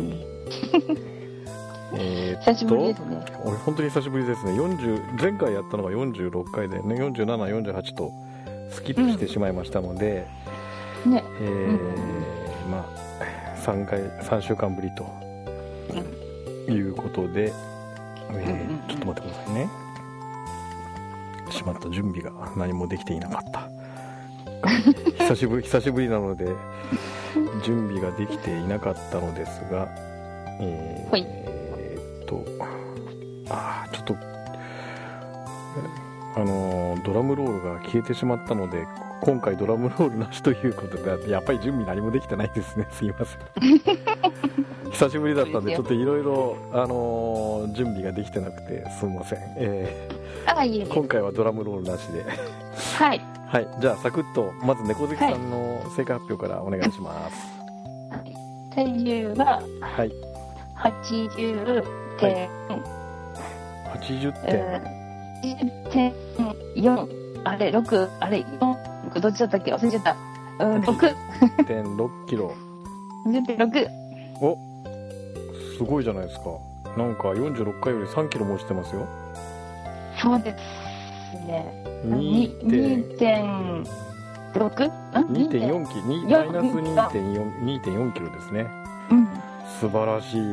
え久しぶりですね。 俺本当に久しぶりですね。よんじゅう前回やったのがよんじゅうろっかいでね、よんじゅうなな、よんじゅうはちとスキップしてしまいましたので、 うんね、 えーうん、まあさんかい、さんしゅうかんぶりということで、えーうん、ちょっと待ってくださいね。 ってしまった。準備が何もできていなかった久しぶり久しぶりなので準備ができていなかったのですが、えー、えー、っとあちょっとあのー、ドラムロールが消えてしまったので、今回ドラムロールなしということで、やっぱり準備何もできてないですね。すいません久しぶりだったんでちょっといろいろあのー、準備ができてなくてすみません、えー、あいい今回はドラムロールなしではい、 はい、じゃあサクッとまず猫好きさんの成果発表からお願いします。 はい、体重ははいはちじゅうてん、 はちじゅってん、 はちじゅってんよん、あれろく、あれよん、どっちだったっけ忘れちゃった。うん、ろくじゅってんろっキロじゅってんろく。 お、すごいじゃないですか。なんかよんじゅうろっかいよりさんキロも落ちてますよ。 そうですね。 にてんろく？ にてんよん キロ、マイナス にてんよん にてんよん キロですね。 うん。 素晴らしい。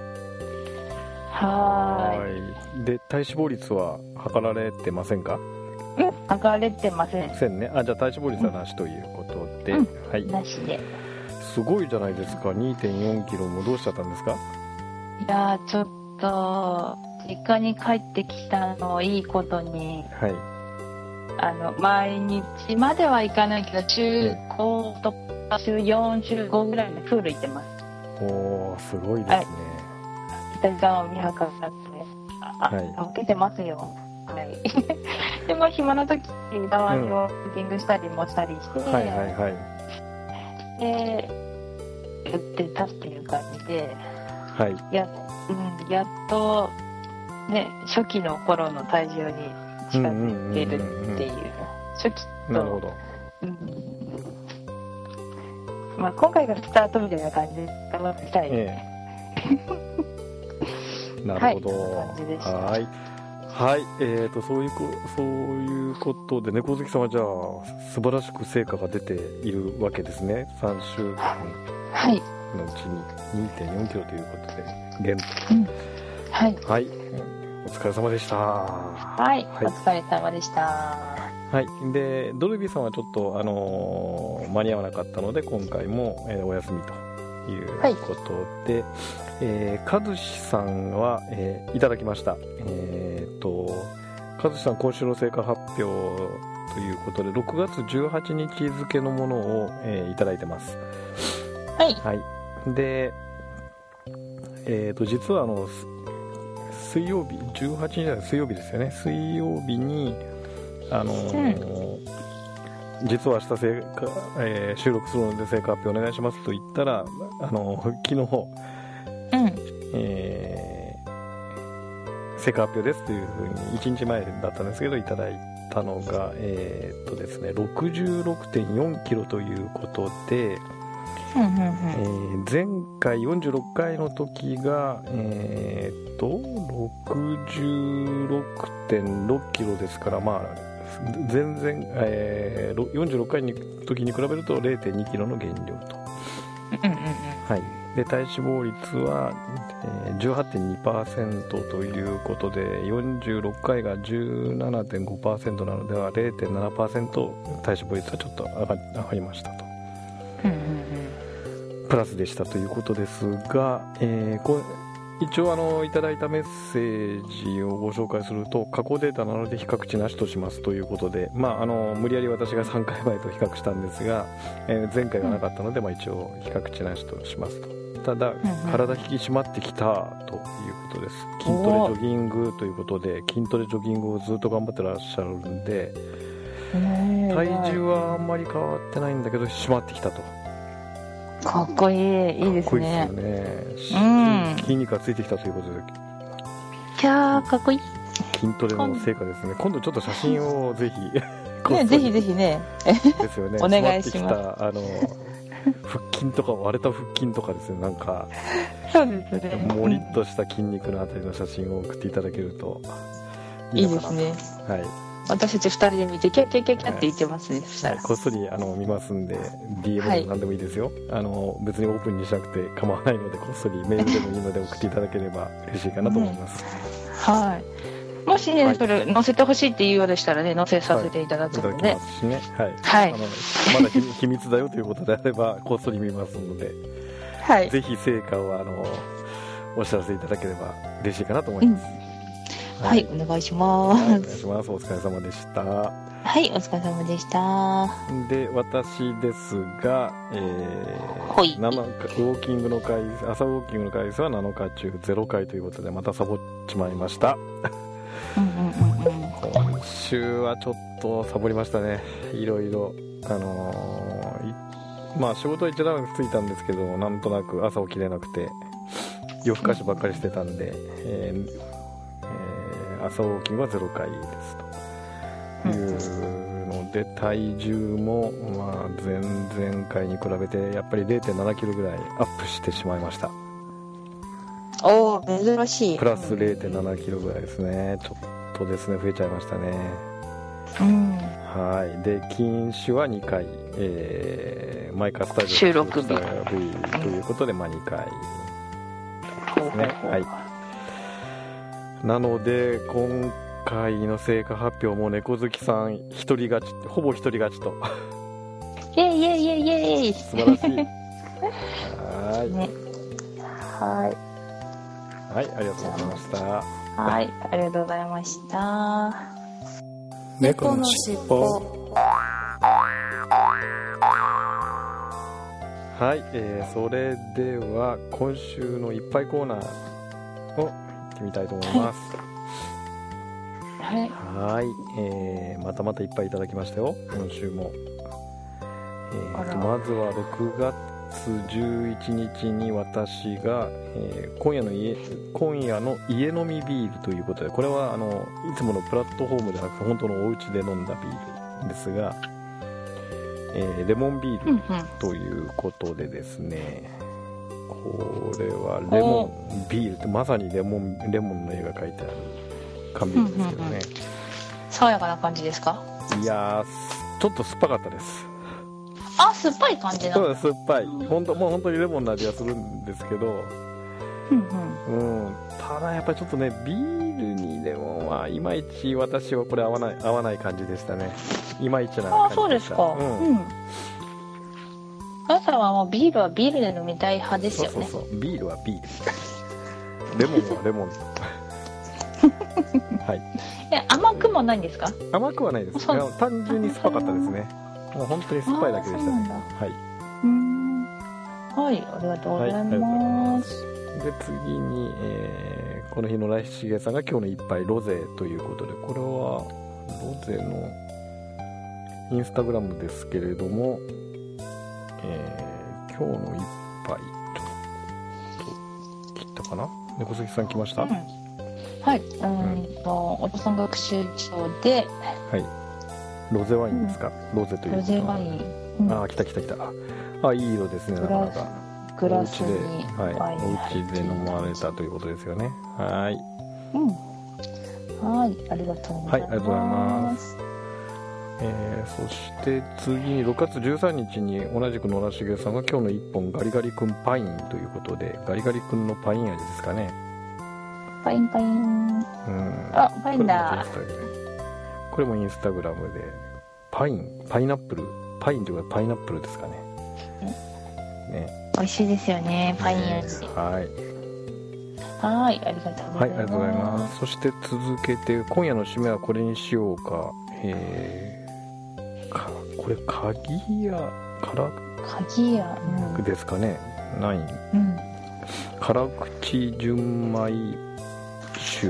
はーい。で、体脂肪率は測られてませんか？ うん、測られてません。 せんね。あ、じゃあ体脂肪率はなしということで、 うん、 はい。 なしで。 すごいじゃないですか。にてんよん キロもどうしちゃったんですか？ いやー、ちょっと実家に帰ってきたのをいいことに、 はい。 あの毎日まではいかないけど中高とか週よん、週ごぐらいでプール行ってます。 おー、すごいですね。 北時間を見計らってあ、はい、受けてますよ。はい。でも暇な時にたまにウォーキングしたりもしたりして、うん、はいはいはい。で、やってたっていう感じで、 はい。 や、うん、やっとね初期の頃の体重に近づいてるっていう、初期と、 なるほど、うん、 まあ、今回がスタートみたいな感じで頑張っていきたい、ええ、なるほど、はい、はい、えーとそういうこそういうことで猫好きさんはじゃあ素晴らしく成果が出ているわけですね。さんしゅうかんのうちに にてんよん キロということで減、うん、 はい、 はい、お疲れ様でした。 はい、はい、お疲れ様でした。 はい、でドルビーさんはちょっと、あのー、間に合わなかったので今回も、えー、お休みということで、はい、えー、かずしさんは、えー、いただきました。えー、とかずしさん今週の成果発表ということでろくがつじゅうはちにち付のものを、えー、いただいてます。 はい、 はい、で、えー、と実はあの水曜日じゅうはちにちは水曜日ですよね。水曜日にあのーうん、実は明日成果、えー、収録するので成果発表お願いしますと言ったら、あのー、昨日、 うんえー、成果発表ですというふうにいちにちまえだったんですけどいただいたのが、えーっとですね、ろくじゅうろくてんよんキロということで、 うんうんうん、 えー、前回よんじゅうろっかいの時が、えー、っとろくじゅうろくてんろっキロですから、まあ全然、えー、よんじゅうろっかいの時に比べると れいてんにキロの減量と、 うんうんうん、 はい、で体脂肪率は、えー、じゅうはちてんにパーセント ということでよんじゅうろっかいが じゅうななてんごパーセント なのでは れいてんななパーセント 体脂肪率はちょっと上が、上がりましたと、 うんうんうん、 プラスでしたということですが、えー、こ一応あのいただいたメッセージをご紹介すると過去データなので比較値なしとしますということで、まあ、あの無理やり私がさんかいまえと比較したんですが、えー、前回がなかったので、まあ、一応比較値なしとしますと。ただ、うんうん、体引き締まってきたということです。筋トレジョギングということで筋トレジョギングをずっと頑張ってらっしゃるんで体重はあんまり変わってないんだけど締まってきたと。 かっこいい、いいですね。かっこいいですよね、うん、筋肉がついてきたということで、 いやーかっこいい筋トレの成果ですね。今度ちょっと写真をぜひね、ぜひぜひねですよねお願いします。 あの腹筋とか割れた腹筋とかですね、なんかそうですね、 もりっとした筋肉のあたりの写真を送っていただけるといいのかな。いいですね。 はい、 私たちふたりで見てキャッキャッキャッキャって言ってますね、 はい、こっそりあの見ますんで ディーエム でも何でもいいですよ、はい、あの別にオープンにしなくて構わないのでこっそりメールでもいいので送っていただければ嬉しいかなと思います、 うん、はい。 もしね、はい、それ載せてほしいっていうようでしたらね、載せさせていただくので、はい、いただきますしね、 はい、はい、あのまだ秘密だよということであればこっそり見ますので、はい、ぜひ成果をあのお知らせいただければ嬉しいかなと思います。 うん、はい、はい、お願いします。はい、 お願いします。お疲れ様でした。 はい、お疲れ様でした。 で、私ですが、えー、はい、ウォーキングの回数、朝ウォーキングの回数はなのか中ゼロかいということで、またサボっちまいました。うんうんうんうん、今週はちょっとサボりましたね。いろいろ、あのー、まあ仕事は一段ついたんですけど、なんとなく朝起きれなくて、夜更かしばっかりしてたんで、えーえー、朝ウォーキングはゼロかいですと。いうので体重も、まあ、前々回に比べてやっぱり れいてんななキロぐらいアップしてしまいました。 おー、珍しい。 プラス れいてんななキロぐらいですね。ちょっとですね増えちゃいましたね。 うん、 はい。で禁酒はにかい、えー、マイカスタジオ収録日ということで、まあ、にかいですね。はい。なので今回の成果発表も猫好きさん一人勝ち、ほぼ一人勝ちと。 イエイイエイイエイイエイ。 素晴らしい。はい、ね。 はい。 はい、ありがとうございました。 はい、ありがとうございました。 猫のしっぽ。はい、えー、それでは今週のいっぱいコーナーを行ってみたいと思います。 はい、 はい、えー、またまたいっぱいいただきましたよ、今週も。えー、とまずはろくがつじゅういちにちに私が、えー、今夜の家今夜の家飲みビールということで、これはあのいつものプラットフォームじゃなくて本当のお家で飲んだビールですが、えー、レモンビールということでですね、これはレモンビールってまさにレモンレモンの絵が描いてある缶ビールですけどね、うんうんうん、 爽やかな感じですか？ いやー、ちょっと酸っぱかったです。 あ、酸っぱい感じなの？ そうです、酸っぱい。本当、もう本当にレモンの味がするんですけど、 うんうん、 うん、ただやっぱりちょっとね、ビールにレモンはいまいち私はこれ合わない合わない感じでしたね。いまいちな感じでした。 あ、そうですか。うん。うん、あなたはもうビールはビールで飲みたい派ですよね。 そうそうそう、ビールはビール。レモンはレモン。はい。 いや、甘くもないんですか？ 甘くはないです。単純に酸っぱかったですね。もう本当に酸っぱいだけでしたね。はい。 うーん。はい、ありがとうございます。 はい、で次に、えー、この日の来重さんが今日の一杯ロゼということで、これはロゼのインスタグラムですけれども、えー、今日の一杯ちょっと切ったかな。猫好きさん来ました？うん、 はい、うんと、お父さん学習長で、 はい、ロゼワインですか？うん、ロゼというロゼワイン、 うん、ああ、来た来た来た。あ、いい色ですね、なかなか。 グラスにはい、お家で飲まれたということですよね。はい。 うん。はい、ありがとうございます。はい、ありがとうございます。 えー、そして次にろくがつじゅうさんにちに同じく野良茂さんが今日の一本ガリガリ君パインということで、ガリガリ君のパイン味ですかね。 パインパイン。うん。あ、パインだ。 これもインスタグラムでパイン、パイナップル、パインというかパイナップルですかね。 ね、美味しいですよね、パイン味。 はい。 はい、ありがとうございます。はい、ありがとうございます。 そして続けて今夜の締めはこれにしようか。えー、かこれ鍵屋から鍵屋、 うん、ですかね。ナイン。 うん。 辛口純米酒。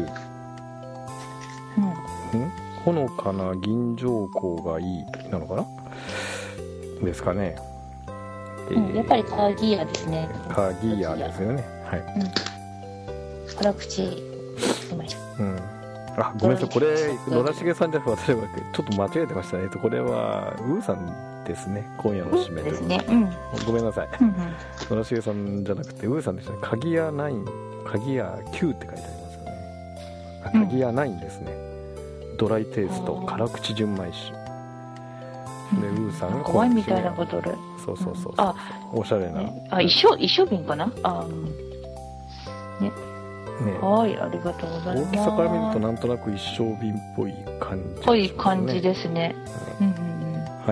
うん。ん？ほのかな銀条香がいいなのかな。ですかね。 えーうん、やっぱり鍵屋ですね。 鍵屋ですよね。はい。 うん、辛口純米酒。 うん。あ、ごめんなさい、これ野良重さんじゃなくて私はちょっと間違えてましたね。これはウーさんですね、今夜の締めですね。うん、 ごめんなさい、うんうん、野良重さんじゃなくてウーさんでしたね。鍵屋ナイン、鍵屋きゅうって書いてありますよね。あ、鍵屋ナインですね、うん、ドライテイスト辛口純米酒で、うん、ウーさんがワインみたいなボトル。 そうそうそうそう、うん、おしゃれな、 ね、あ、一升一升瓶かな。あ、ね、 ね、はい、ありがとうございます。 大きさから見るとなんとなく一升瓶っぽい感じ、ね、 ぽい感じですね。うん、うんうんうん。 はい。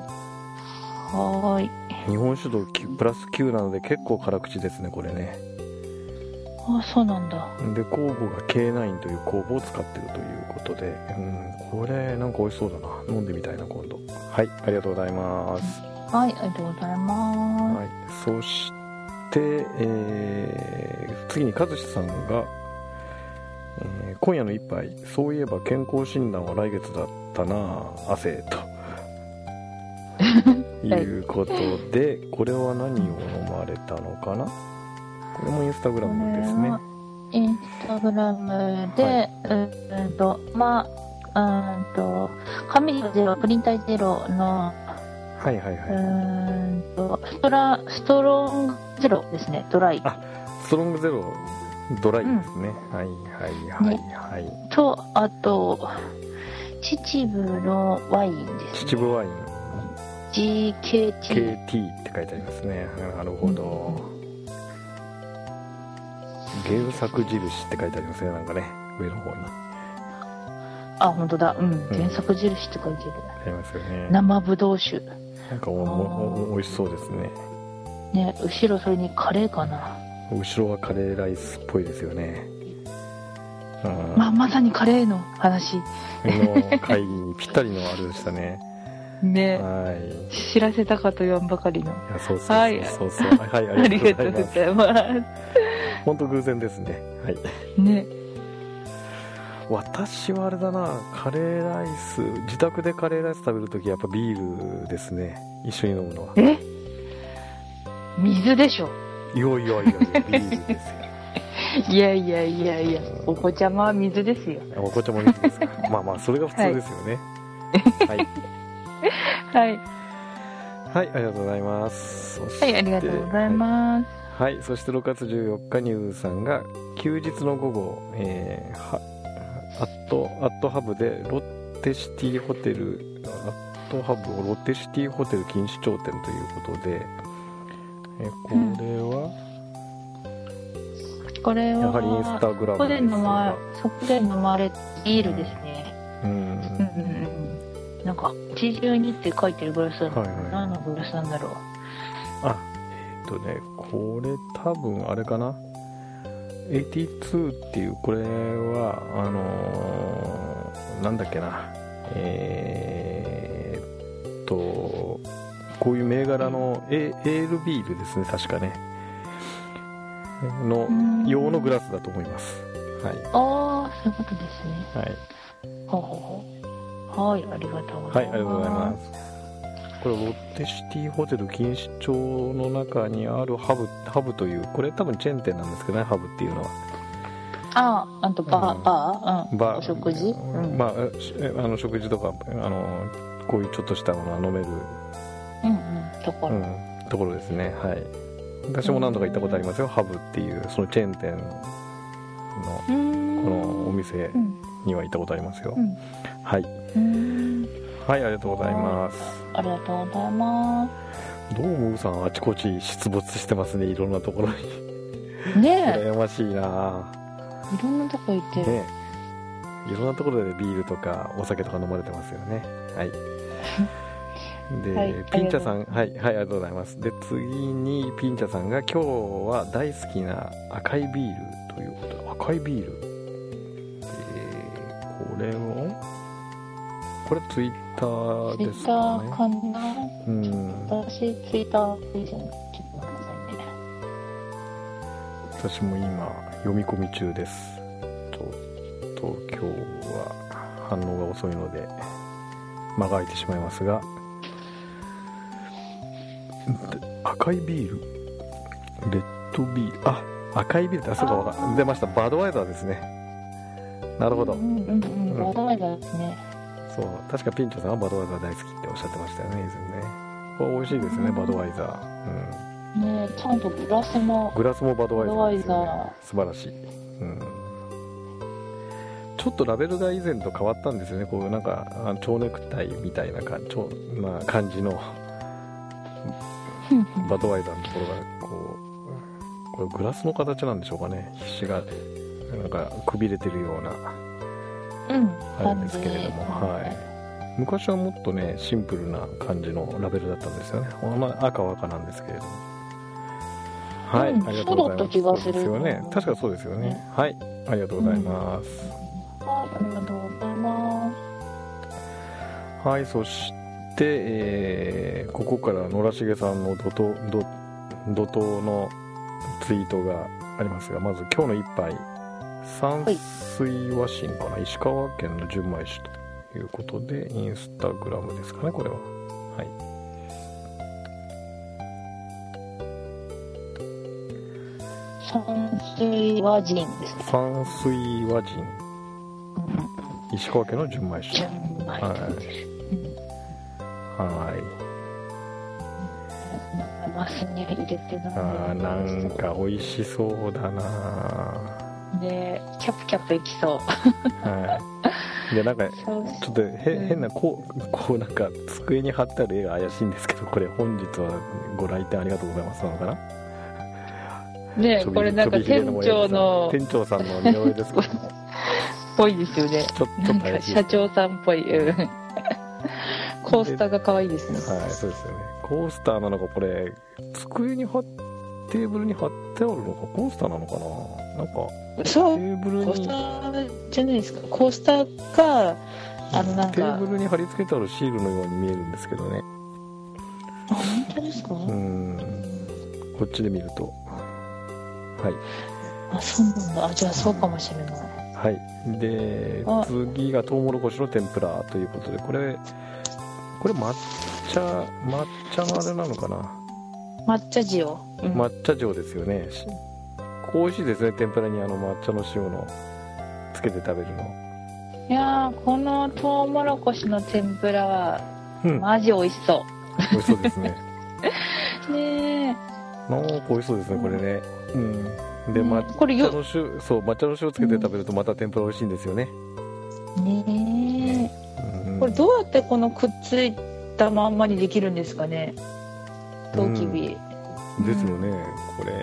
はーい。 日本酒度プラスきゅうなので結構辛口ですね、これね。 あ、そうなんだ。 で、酵母が ケーナイン という酵母を使ってるということで、うん、これなんか美味しそうだな。飲んでみたいな、今度。はい、ありがとうございます。 はい、ありがとうございます。 はい、そして、えー、次に和志さんが、えー、今夜の一杯、そういえば健康診断は来月だったな汗ということで、これは何を飲まれたのかな。これもインスタグラムですね。 インスタグラムで、はい、うんとまあうんと紙ゼロプリン体ゼロのはいはいはい。 うんとストラストロングゼロですね、ドライ。 あ、ストロングゼロドライですね。うん、はいはいはいはい。ね、 とあと秩父のワインですね。 秩父ワイン。 ジーケーティー。 ケーティー って書いてありますね。なるほど。うん、原作印って書いてありますね、なんかね、上の方に。 あ、本当だ。うん。原作印って書いてる。 ありますよね。 生ぶどう酒。 なんかおお美味しそうですね。 ね、後ろそれにカレーかな。 後ろはカレーライスっぽいですよね。 まあ、まさにカレーの話の会議にぴったりのあれでしたね。 ね、 はい。 知らせたかと言わんばかりの。いや、そうそうそうそうそう。はい、はい、 ありがとうございます。 本当偶然ですね。はい。 ね。 私はあれだな、カレーライス、自宅でカレーライス食べるときやっぱビールですね。一緒に飲むのは。 え？水でしょ。 いやいやいやいや、ビールですよ。 いやいやいやいや、お子ちゃまは水ですよ。 お子ちゃまは水ですか。まあまあ、それが普通ですよね。はい。 はい。 はい、ありがとうございます。 はい、ありがとうございます。 はい、はい、そしてろくがつじゅうよっかにウーさんが、休日の午後、えー、は、アット、アットハブでロッテシティホテル、アットハブをロッテシティホテル錦糸町店ということで、えー、これは、 うん、これは、 やはりインスタグラムですが、 そこで飲まれビールですね。 うん。うんうんうんうん。なんか、はちじゅうにって書いてるグラスだ、はいはい、何のグラスなんだろう。 あ、えっとね、これ多分あれかな。はちじゅうにっていう、これは、あのー、なんだっけな。えー、っと、こういう銘柄のエールビールですね、確かね。の用のグラスだと思います。はい。 ああ、そういうことですね。 はい。 ほうほうほう。はい、ありがとうございます。はい、ありがとうございます。 これロッテシティホテル錦糸町の中にあるハブ、ハブという、これ多分チェーン店なんですけどね、ハブっていうのは。 ああ、あとバー、うん、バー、うん、バー、お食事、 うん、まあ、あの食事とか、あのこういうちょっとしたものが飲める、 うんうん、ところ、うん、 ところですね。はい。私も何度か行ったことありますよ、ハブっていうそのチェーン店のこのお店には行ったことありますよ。うん、はい。はい、ありがとうございます。 ありがとうございます。 どうもウーさんあちこち出没してますね、いろんなところに。 ねえ。 羨ましいな。 いろんなとこ行ってる。 ねえ。いろんなところでビールとかお酒とか飲まれてますよね。はい。で、はい、ピンチャさん、はい、はい、ありがとうございます。で、次にピンチャさんが今日は大好きな赤いビールということで、赤いビール。えー、これを、これツイッターですかね。 ツイッターかな。うん。私ツイッター以前ちょっと待ってくださいね。 私も今読み込み中です。ちょっと今日は反応が遅いので間が空いてしまいますが、赤いビール、レッドビール、あ、赤いビールってあ、そうかわか出ました。バドワイザーですね。なるほど。 うんうんうん、バドワイザーですね。 そう、確かピンチョさんはバドワイザー大好きっておっしゃってましたよね、以前ね。これ美味しいですね、うん、バドワイザー。 うん、ね、ちゃんとグラスもグラスもバドワイザーですよね。素晴らしい。うん。ちょっとラベルが以前と変わったんですよね。こうなんか蝶ネクタイみたいな感じ、まあ、感じのバドワイザーのところがこうここれグラスの形なんでしょうかね。ひしがなんかくびれてるような、 うん、 あるんですけれども、はい。昔はもっとねシンプルな感じのラベルだったんですよね。赤は赤なんですけれども、はい、うん、ありがとうございます。そうだった気がする。そうですよね。確かそうですよね。はい、ありがとうございます。 うん、はい、ありがとうございます。 はい、そして、えー、ここから野良重さんの怒涛、怒怒涛のツイートがありますが、まず今日の一杯、山水和紙かな、はい、石川県の純米酒ということで、インスタグラムですかね、これは。はい。 山水和人ですね。 山水和人。うん、石川県の純米酒。 純米酒。はい。 はい。 マスに入れてない。 ああ、なんか美味しそうだな。 で、キャプキャプいきそう。 はい。で、なんか、ちょっとへ、うん、変な、こう、こうなんか、机に貼ってある絵が怪しいんですけど、これ本日はご来店ありがとうございますなのかな。 ねえ、これなんか店長の。 店長さんの似顔絵ですか。 ぽいですよね。 ちょっと怪しい。 社長さんっぽい。コースターが可愛いですね。 はい、そうですよね。コースターなのか、これ、机に貼っ、テーブルに貼ってあるのか、コースターなのかな、なんか、 そう、 テーブルに。 コースターじゃないですか。コースターか、あのなんか。 テーブルに貼り付けてあるシールのように見えるんですけどね。 あ、本当ですか？ うん。こっちで見ると。はい。 あ、そうなんだ。あ、じゃあそうかもしれない。 はい。で、次がトウモロコシの天ぷらということで、これ、これ抹茶、抹茶のあれなのかな、 抹茶塩、 うん、抹茶塩ですよね。美味しいですね、天ぷらにあの抹茶の塩のつけて食べるの。 いやー、このトウモロコシの天ぷらは、うん、マジ美味しそう。 美味しそうですね。 ねえ。 なんか美味しそうですね、これね。うん。で、抹茶の塩、そう、抹茶の塩つけて食べるとまた天ぷら美味しいんですよね。 ねえ。ね、うん、これどうやってこのくっついたまんまにできるんですかね、トウキビ、 うん、ですよね、これ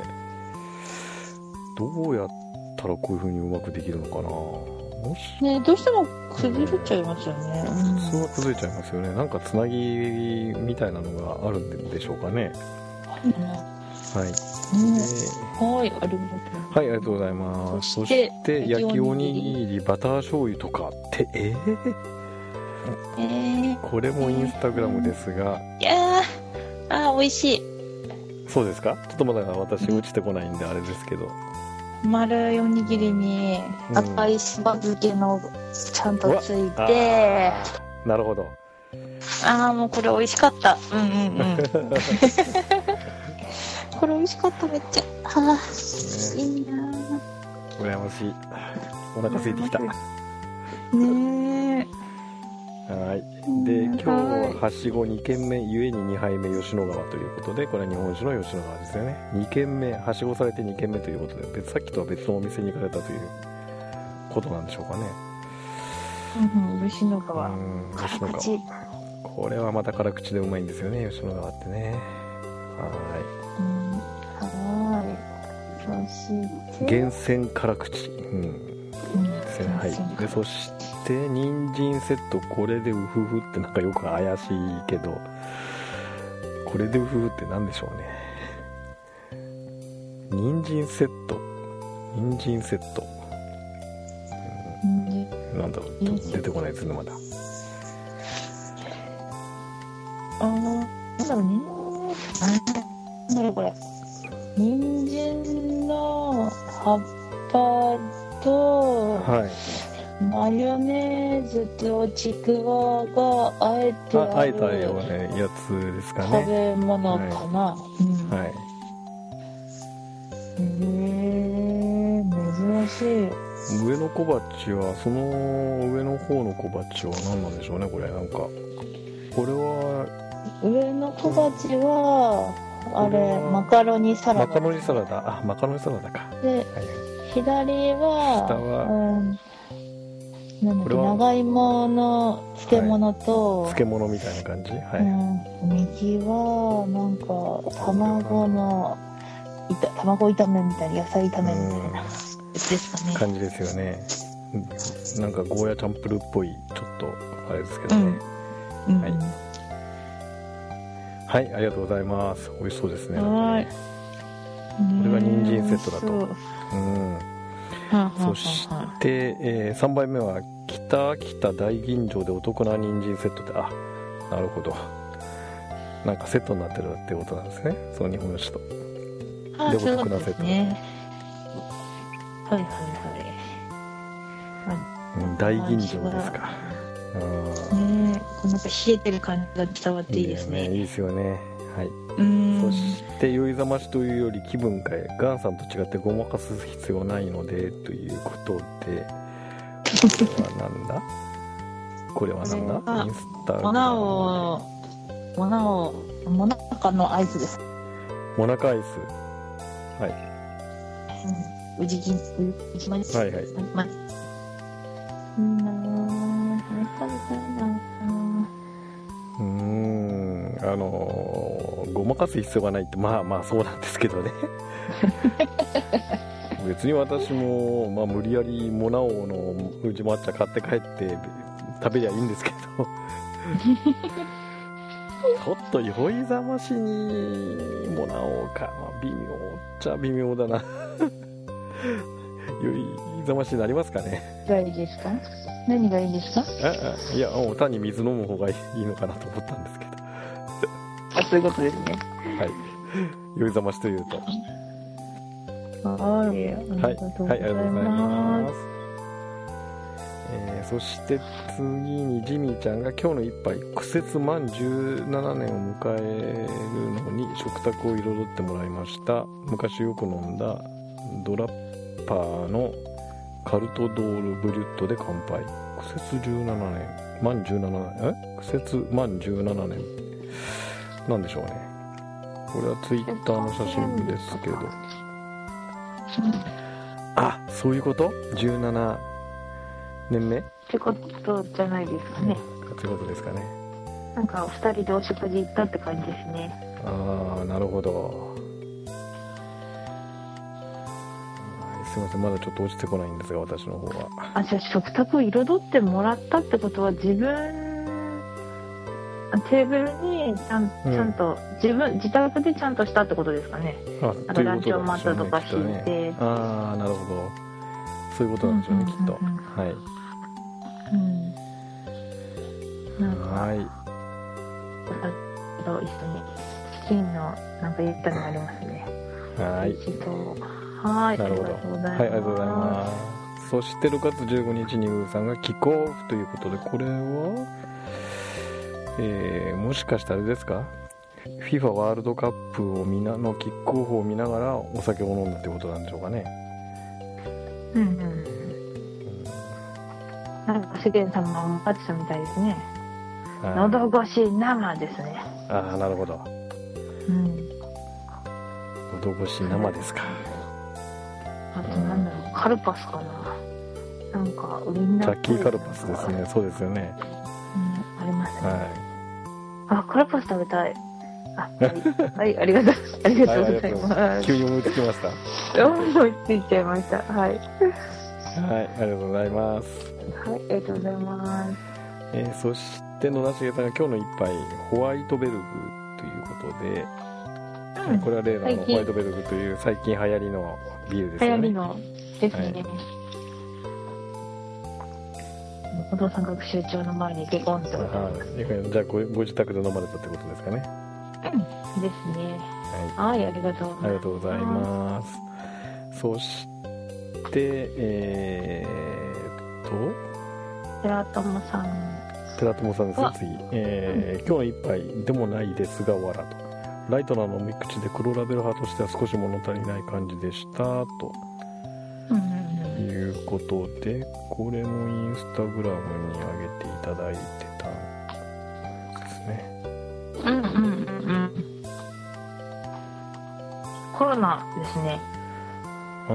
どうやったらこういう風にうまくできるのかな。もしね、どうしても崩れちゃいますよね。 普通は崩れちゃいますよね。なんかつなぎみたいなのがあるんでしょうかね。 うん、 はい、 うん、はい、ありがとう。 はい、ありがとうございます。そして焼きおにぎり、バター醤油とかってえーえー、 これもインスタグラムですが、 いやー、あー、美味しい。 そうですか。ちょっとまだ私落ちてこないんであれですけど、 丸いおにぎりに赤いしば漬けのちゃんとついて、 うん、なるほど。 ああ、もうこれ美味しかった。うんうんうんこれ美味しかった、めっちゃ。はあ、ね、いいなー。羨ましい。お腹空いてきた。 ねえ。 はい。で、今日ははしごにけんめ、ゆえににはいめ吉野川ということで、これは日本酒の吉野川ですよね。にけんめ、はしごされてにけんめということで、別さっきとは別のお店に行かれたということなんでしょうかね。 うんうん、吉野川。うん、 吉野川。これはまた辛口でうまいんですよね、吉野川ってね。はい。 うん、はい。そして。 厳選辛口。うん。うん、ですね。はい。で、そして、人参セット、これでウフフってなんかよく怪しいけど、これでウフフって何でしょうね。人参セット。人参セット。うん、なんだろう、ちょっと出てこないですね、まだ。 あー、なんだろうね。なんだろうこれ。人参の葉っぱと、 はい、 マヨネーズとちくわがあえてある、 あえたようなやつですかね。 食べ物かな。はい。うん、 はい。 へえー、珍しい。 上の小鉢は、その上の方の小鉢は何なんでしょうね、これ。なんか、これは、 上の小鉢は、あれ、マカロニサラダ。 マカロニサラダ。あ、マカロニサラダか。 で、はい、左は、 下は、 うん、なんだっけ、長芋の漬物と、 はい、漬物みたいな感じ、はい、 うん、右はなんか卵の卵炒めみたいな野菜炒めみたいなやつですかね。 感じですよね。なんかゴーヤチャンプルーっぽいちょっとあれですけどね、うんうん、はい、はい、ありがとうございます。美味しそうですね。 はい、 これが人参セットだと。うん、そして、えー、さんばいめは北秋田大吟醸でお得な人参セットで、あ、なるほど、なんかセットになってるってことなんですね、その日本酒と。 あ、でお得なセット、ね、はいはいはい、 うん、大吟醸ですか。 あ、ね、なんか冷えてる感じが伝わっていいですね。 いいですね、いいですよね。はい、うん、そして酔いざましというより気分変え、ガンさんと違ってごまかす必要ないのでということで、これはなんだこれはなんだインスタグラム。 モナオモナオモナカのアイスです。 モナカアイス、はい、 うん、うじきうじまはいはい、ま、うんうーん、あのー、ごまかす必要がないって、まあまあそうなんですけどね別に私も、まあ、無理やりモナオの宇治抹茶買って帰って食べりゃいいんですけどちょっと酔いざましにモナオか、まあ、微妙っちゃ微妙だな酔いざましになりますかね。 がいいですか？何がいいですか？ ああ、いや、もう単に水飲む方がいいのかなと思ったんですけどあ、そういうことですね。 はい、酔いざましというと、 はい、ありがとうございます。はい、はい、ありがとうございます。 えー、そして次にジミーちゃんが今日の一杯苦節満じゅうななねんを迎えるのに食卓を彩ってもらいました。昔よく飲んだドラッパーのカルトドールブリュットで乾杯。苦節じゅうななねん、満じゅうななねん、え苦節満じゅうななねんなんでしょうね。これはツイッターの写真ですけど、あ、そういうこと？ じゅうなな 年目ってことじゃないですかね。 ってことですかね。 なんかふたりでお食事行ったって感じですね。 ああ、なるほど。すいません、まだちょっと落ちてこないんですが、私の方は。 あ、じゃあ食卓を彩ってもらったってことは、自分テーブルにちゃん、ちゃんと、うん、自分自宅でちゃんとしたってことですかね。 あ、 あとランチョンマットとか敷いて、ね、 ああ、なるほど、そういうことなんでしょうね、きっと。はい、 うん、なんか、 はい、 と一緒にチキンのなんか言ったのがありますね。 はい、 一度、はい、 なるほど、はい、ありがとうございます。そしてろくがつじゅうごにちにウーさんがキックオフということで、これは、えー、もしかしてあれですか、 フィファ ワールドカップをみなのキックオフを見ながらお酒を飲んだってことなんでしょうかね。 うんうん、うん、なんか世間様も分かってたみたいですね。喉越し生ですね。 ああ、なるほど、うん、喉越し生ですか。 あとなんだろう、うん、カルパスかな、なんかウインナージャッキーカルパスですね。そうですよね、 うん、ありますね、はい、 あ、 カルパス食べたい。あ、はい、はい、ありがとうありがとうございます、はい、 急に思いつきました。 思いついちゃいました。はい、はい、 ありがとうございます。 はい、ありがとうございます。 えー、そして野田茂さんが今日の一杯ホワイトベルグということで、うん、これは例のホワイトベルグという最近流行りのビールですよね。 流行りのですね、はい、お父さん学習帳の前にゲコンってことです。 じゃあ ご, ご自宅で飲まれたってことですかね。 うん、ですね。はい、はい、ありがとうありがとうございます。そして、えー、っと寺友さん寺友さんですね、次、えーうん、今日の一杯でもないですがわらと、ライトな飲み口で黒ラベル派としては少し物足りない感じでしたと、うんうんうん、いうことで、これもインスタグラムに上げていただいてたんですね。 うんうんうん、コロナですね。 あ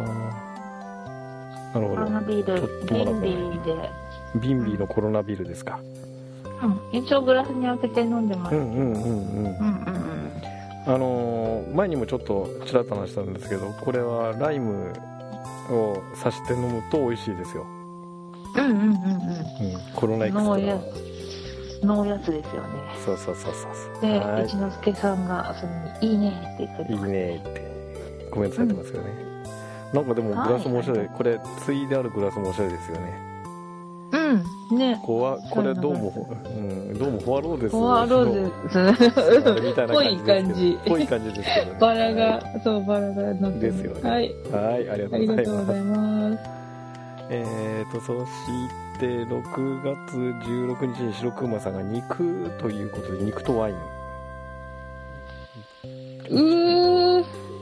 ー、なるほど。 コロナビール、ビンビーでビンビーのコロナビールですか。 うん、一応グラスに開けて飲んでます。 うんうんうんうん。うんうんうん。 あのー、前にもちょっとちらっと話したんですけど、これはライムを刺して飲むと美味しいですよ。 うんうんうんうん。うん、 コロナエクストラはのおやつですよね。 そうそうそうそう。 で、一之輔さんがそれにいいねって言っていいねってコメントされてますよね。うん、なんかでもグラスもおしゃれ、はい、これついであるグラスもおしゃれですよね。 うんね。 こわこれどうも、うん、どうもフォアローです。 フォアローです。 みたいなぽい感じ。 ぽい感じですけどね。 バラが、そうバラが乗ってですよね。 はい。 はい、ありがとうございます。 ありがとうございます。 えーとそしてろくがつじゅうろくにちに白くまさんが肉ということで、肉とワイン。 うー。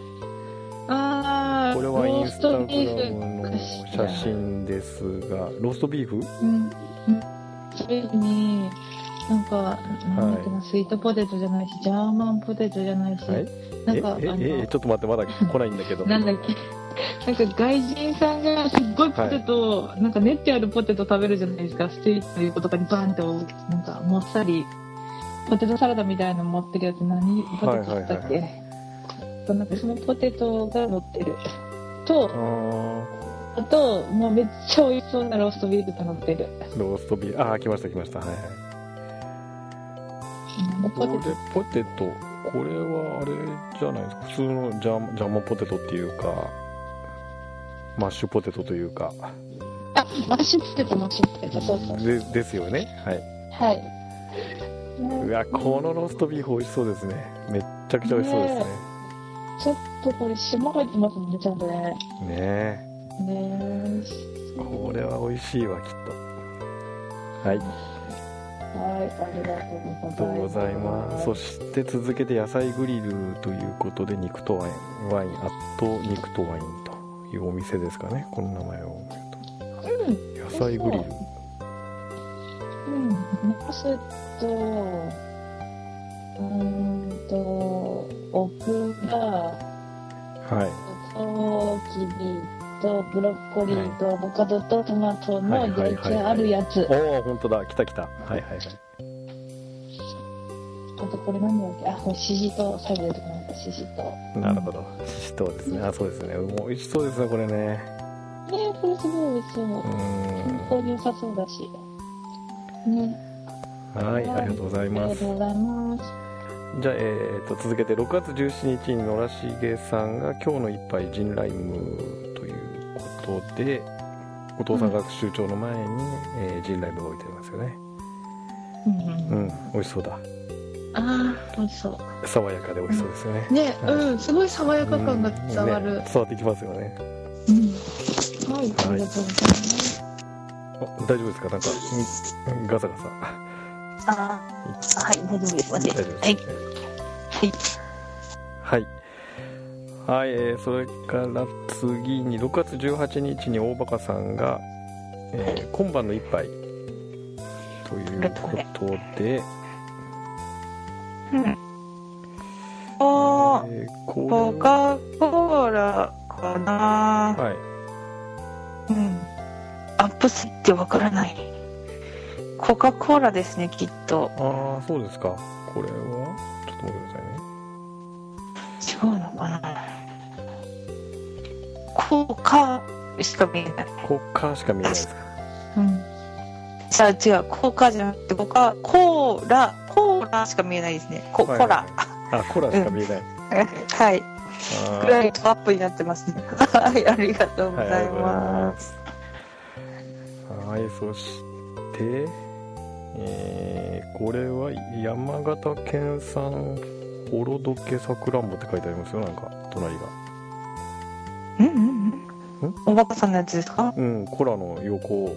あー。 これはインスタグラムの写真ですが、ローストビーフ？ うん。うん。それに、なんか、なんだっけな、はい、スイートポテトじゃないし、ジャーマンポテトじゃないし、はい、なんか、 え、え、え、ちょっと待って、まだ来ないんだけど。 なんだっけ。なんか外人さんがすっごいポテト、はい、なんか練ってあるポテト食べるじゃないですか。ステーキの横とかにバーンと、なんかもっさり、ポテトサラダみたいなの持ってるやつ、何ポテトだったっけ、はいはいはい、なんかそのポテトが乗ってる。と、あと、もうめっちゃ美味しそうなローストビーフが乗ってる。 ローストビーフ、ああ、来ました来ました。はいはい。これポテト、これはあれじゃないですか。普通のジャージャーマンポテトっていうか、マッシュポテトというか。 あ、マッシュポテト、マッシュポテト、そうそう。 でですよね。はい。 はい。 うわ、このローストビーフ美味しそうですね。めっちゃくちゃ美味しそうですね。ね、 ちょっとこれ霜入ってますもんね、ちゃんとね。 ねえ。 ねえ。これは美味しいわ、きっと。はい。 はい、ありがとうございます。 そして続けて野菜グリルということで、肉とワイン、ワイン、あと肉とワインというお店ですかね、この名前を見ると。うん。野菜グリル。 うん。ナスと、うーんと、オクラ、 はい。 トウキビとブロッコリーとアボカドとトマトの焼いてあるやつ。 おお、本当だ、来た来た。はいはいはい。 あとこれ何だっけ、あ、これシシトウ、最後でとかなんかシシトウ。なるほど、シシトウですね。あ、そうですね。もう美味しそうですね、これね。 ね、これすごい美味しそう。本当に良さそうだし。ね。 はい、ありがとうございます。 ありがとうございます。 じゃあ、えー、と続けてろくがつじゅうしちにちに野良重さんが今日の一杯ジンライムということで、お父さん学習帳の前に、うん、えー、ジンライムが置いてありますよね。うん、うん、美味しそうだ。 ああ、美味しそう。 爽やかで美味しそうですよね。 ね、はい、うん、すごい爽やか感が伝わる。 うんね、伝わってきますよね。 うん。はい、ありがとうございます。 大丈夫ですか、なんかガサガサ。 ああ、はい、大丈夫です。待って。はい。はい。 はい。はい、えー、それから次にろくがつじゅうはちにちに大バカさんが、えー、今晩の一杯ということで、 うん。あー、えー、コカ・コーラかな。 はい。 うん。アップスってわからない。コカ・コーラですね、きっと。 ああ、そうですか。これはちょっと待ってくださいね。 違うのかな。コカしか見えない。 コカしか見えないですか。 うん。じゃあ違う、コカじゃなくてコカ・コーラ、コーラしか見えないですね。コ、はいはいはい、コラ。あ、コーラしか見えない。 うん、はい。グライトアップになってますね。はい、ありがとうございます。 はい、そして。えー、これは山形県産ほろどけさくらんぼって書いてありますよ、なんか隣が。 うんうんうん。おバカさんのやつですか？ うん、コラの横。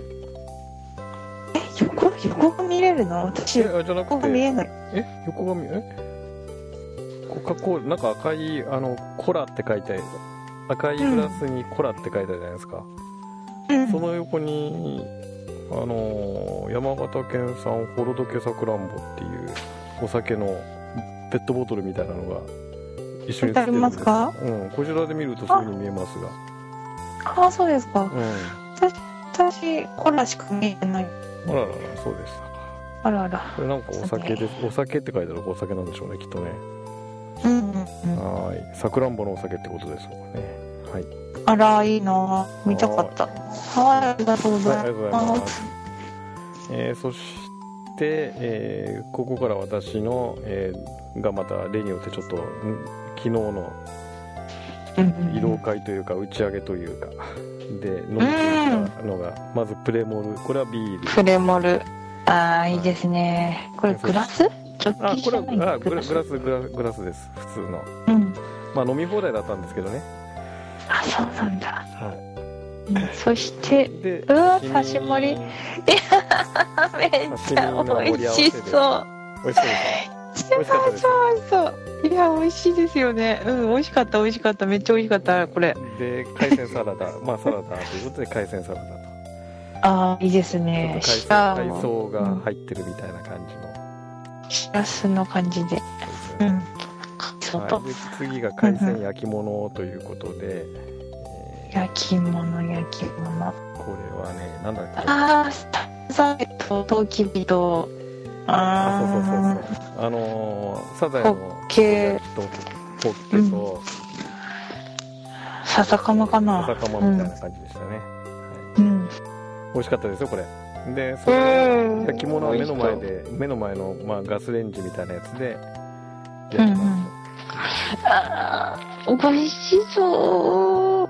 え、横横が見れるの？私、 え、じゃなくて、 横が見えない。 え、横が見え？コカ・コーラ、なんか赤いあのコラって書いて、赤いグラスにコラって書いてあるじゃないですか。うん、その横に。あのー、山形県産ほろどけさくらんぼっていうお酒のペットボトルみたいなのが一緒についてるんです。ありますか？うん、こちらで見るとそういう風に見えますが。 ああ、そうですか。うん。私、コラしか見えない。 あららら、そうでしたか。 あらあら。 これなんかお酒です。お酒って書いてあるお酒なんでしょうね、きっとね。 うんうんうん。 はい。さくらんぼのお酒ってことですもんね。はい。 あら、いいな。見たかった。はい、ありがとうございます。はい、ありがとうございます。 えー、そして、えー、ここから私の、えー、がまた例によってちょっと昨日の慰労会というか打ち上げというかで飲み込んだのが、まずプレモル、これはビール。 プレモル、ああ、いいですね。これグラス？ あ、これはあグラスグラスグラグラスです。普通の。 うん。 まあ飲み放題だったんですけどね。 あ、そうなんだ。 はい。 そしてうわ刺し盛り。いやめっちゃ美味しそう。 美味しそうですか？美味しかったです。 そうそう。いや美味しいですよね。うん、美味しかった美味しかっためっちゃ美味しかったこれ。 で海鮮サラダ、まあサラダということで海鮮サラダと。 ああいいですね。 海藻が入ってるみたいな感じの。 しらすの感じで。うん。 はい、で次が海鮮焼き物ということで、うんえー、焼き物焼き物これはねなんだっけああサザエとトウキビとああそうそうそうそうあのー、サザエのホッケとホッケと、うん、 ささかまかなささかまみたいな感じでしたね、 うん、はい、 美味しかったですよこれでそれ焼き物は目の前で目の前の、まあ、ガスレンジみたいなやつで焼きます、うんうん、 あー美味しそう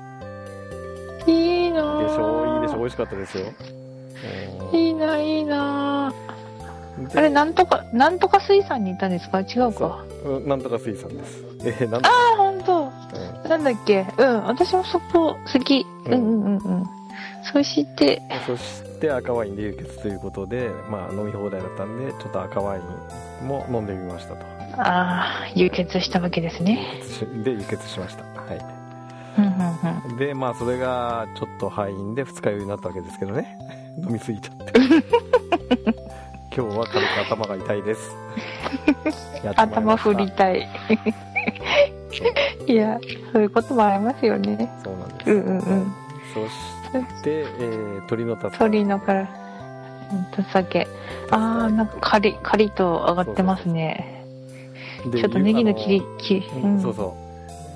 いいなでしょいいでしょ美味しかったですよいいないいなあれなんとかなんとか水産に行ったんですか違うかなんとか水産ですえー、なんああ本当、うん、なんだっけうん私もそこ好き、うん、うんうんうんそしてそして赤ワインで輸血ということでまあ飲み放題だったんでちょっと赤ワインも飲んでみましたとああ輸血したわけですねで輸血しましたはいうんうんうん、 でまあそれがちょっと敗因で二日酔いになったわけですけどね飲みすぎちゃって今日は軽く頭が痛いです頭振りたいいやそういうこともありますよねそうなんです、うんうんうん、そして、えー、鶏のたさ鶏のからたさけあーなんかカリカリと上がってますねそうそうちょっとネギの切り切り、 うん、そうそう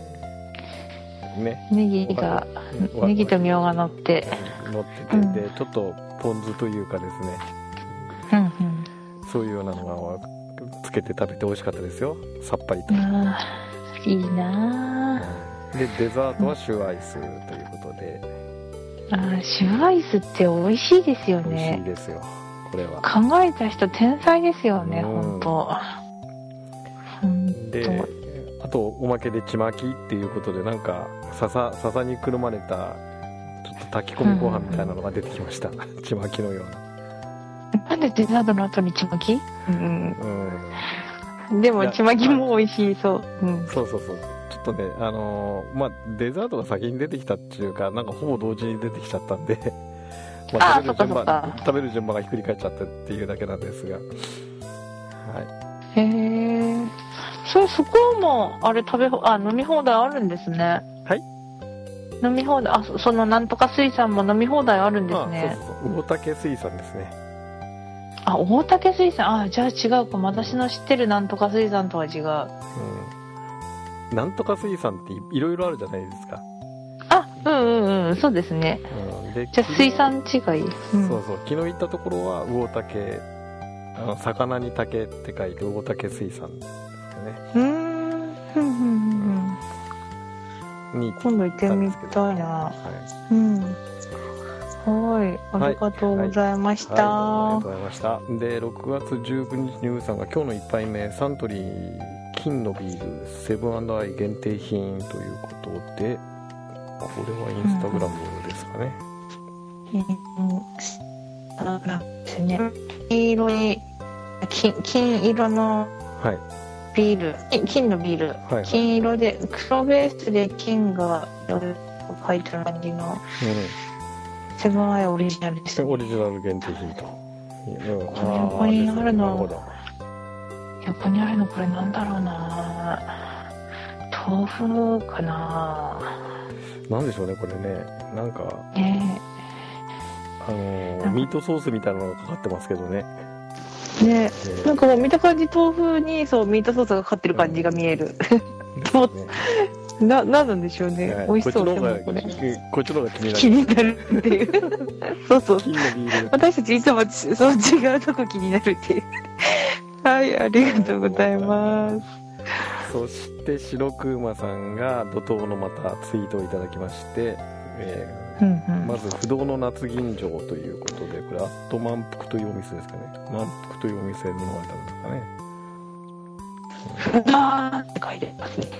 ね、 ネギがネギとみょうが乗って乗ってて、うん、でちょっとポン酢というかですね、 うんうん、 そういうようなのがつけて食べて美味しかったですよさっぱりとあいいなでデザートはシューアイスということで、 うん、あシューアイスって美味しいですよね美味しいですよこれは考えた人天才ですよね、うん、本当であとおまけでちまきっていうことでなんか笹笹にくるまれたちょっと炊き込みご飯みたいなのが出てきました、うん、ちまきのようななんでデザートの後にちまき、うんうん、でもちまきも美味しいそう、うん、 そうそうそうちょっとねあのー、まあデザートが先に出てきたっていうかなんかほぼ同時に出てきちゃったんでまあ、食べる順番食べる順番がひっくり返っちゃったっていうだけなんですがはいへえそれそこもあれ食べあ飲み放題あるんですねはい飲み放題あそのなんとか水産も飲み放題あるんですねあそうそうそう大竹水産ですねあ大竹水産あじゃあ違うか私の知ってるなんとか水産とは違う、 うん、なんとか水産っていろいろあるじゃないですかあうんうんうんそうですね、うん、でじゃあ水産違い、 うん、そうそう昨日行ったところは魚竹あの魚に竹って書いて魚竹水産ね、 うーんふんふんふんに今度行ってみたいな、はい、うんはいありがとうございました、 はいはい、ありがとうございましたでろくがつじゅうくにちにウーさんが今日の一杯目サントリー金のビールセブン&アイ限定品ということでこれはインスタグラムですかね、 うん、インスタグラムですね黄色い金、金色のビール、はい、金のビール、はいはい、金色で黒ベースで金が書いてある感じの、うん、セブンアイオリジナルですね。 オリジナル限定品と、 うん、横にあるの横にあるのこれなんだろうな豆腐かななんでしょうねこれねなんか、 ね、 あのー、ミートソースみたいなのがかかってますけどねね、えー、なんかもう見た感じ豆腐にそうミートソースがかかってる感じが見える。うん、な、なんなんでしょうね。はい、美味しそうですね。 これこっちの方が気になる。気になるっていう。そうそう。私たちいつもそう違うとこ気になるっていう。はい、ありがとうございます。 そして白くまさんが怒涛のまたツイートをいただきまして、えーうんうん、まず不動の夏吟醸ということで、これアット満腹というお店ですかね。満腹というお店の飲まれたんですかね。 ふだーって書いてますね。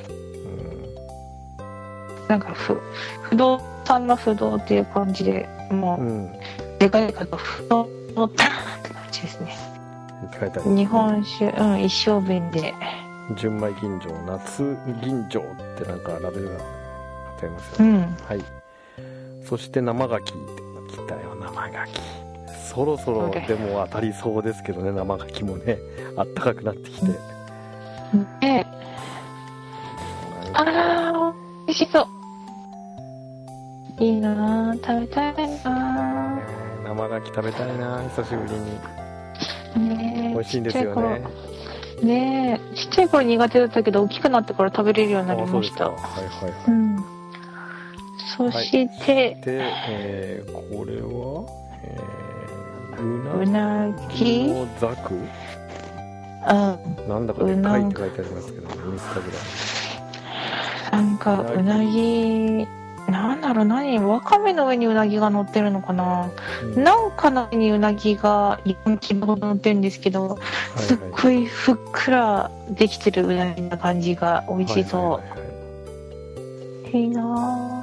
うん、なんかふ不動産の不動っていう感じで、もう、うん、でかいかと不動のって感じですね。書いてある、ね、日本酒、うん、一升瓶で。 純米吟醸、夏吟醸ってなんかラベルが貼ってありますよね。うん、はい。そして生牡蠣って来たよ、生牡蠣。そろそろでも当たりそうですけどね、生牡蠣もね、あったかくなってきて。 ねえ。あら、美味しそう。いいなぁ、食べたいなぁ。 生牡蠣食べたいなぁ、久しぶりに。ねえ。美味しいんですよね。 ねえ、ちっちゃい頃苦手だったけど大きくなってから食べれるようになりました。はいはいはい。うん。そして、はい、そして、 えー、これは、えー、 うなぎのザク、うん、なんだかでかいって書いてありますけど、インスタグラム。なんかうなぎ、なんだろう、何、わかめの上にうなぎが乗ってるのかな、うん、なんかの上にうなぎがよんキロほど乗ってるんですけど、すっごいふっくらできてるうなぎな感じが美味しそう。はいはいはい、いいな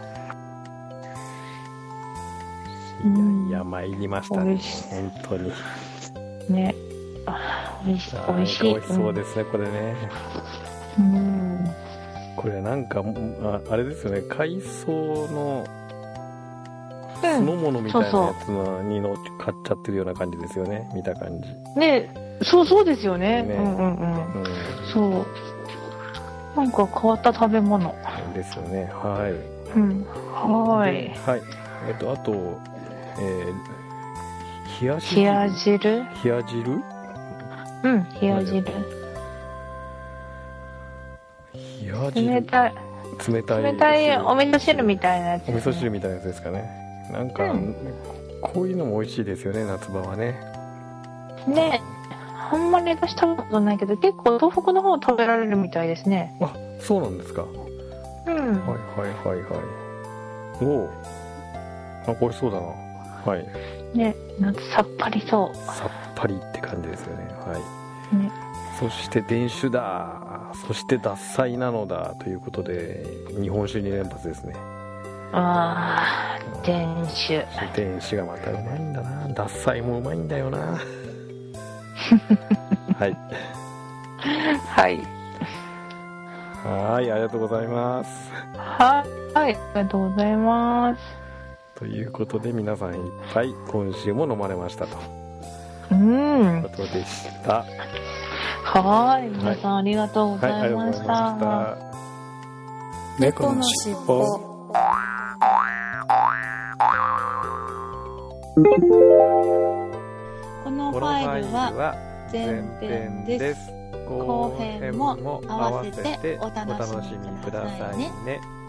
ぁ。いやいや、参りましたね、本当に。 ね、あ、美味しい、美味しい。 美味しそうですね、うん、これね。うん。これなんか あ, あれですよね、海藻の酢の物みたいなやつのにの買っちゃってるような感じですよね、見た感じね。そうそうですよね。ね、うんうんうん、うん、そうなんか変わった食べ物ですよね。はい、 うん、はい、 はい。えっとあと、えー、冷や汁冷や汁冷や汁うん冷や汁冷たい冷たい冷たいお味噌汁みたいなやつ、 ね、お味噌汁みたいなやつですかね。なんか、うん、こういうのも美味しいですよね、夏場はね。 ね、あんまり私食べたことないけど結構東北の方食べられるみたいですね。 あ、そうなんですか。うん、はいはいはいはい。おお、あ、これそうだな。はい。 ね、夏さっぱりそう。 さっぱりって感じですよね。はい。ね。そして伝酒だ、そして獺祭なのだということで日本酒に連発ですね。 ああ、伝酒伝酒がまたうまいんだな。獺祭もうまいんだよな。はいはいはい、ありがとうございます。 はい、ありがとうございます。 ということで皆さんいっぱい今週も飲まれましたと、 うん、 いうことでした。 はい、皆さんありがとうございました。はい、 猫のしっぽ。 このファイルは前編です。後編も合わせてお楽しみくださいね。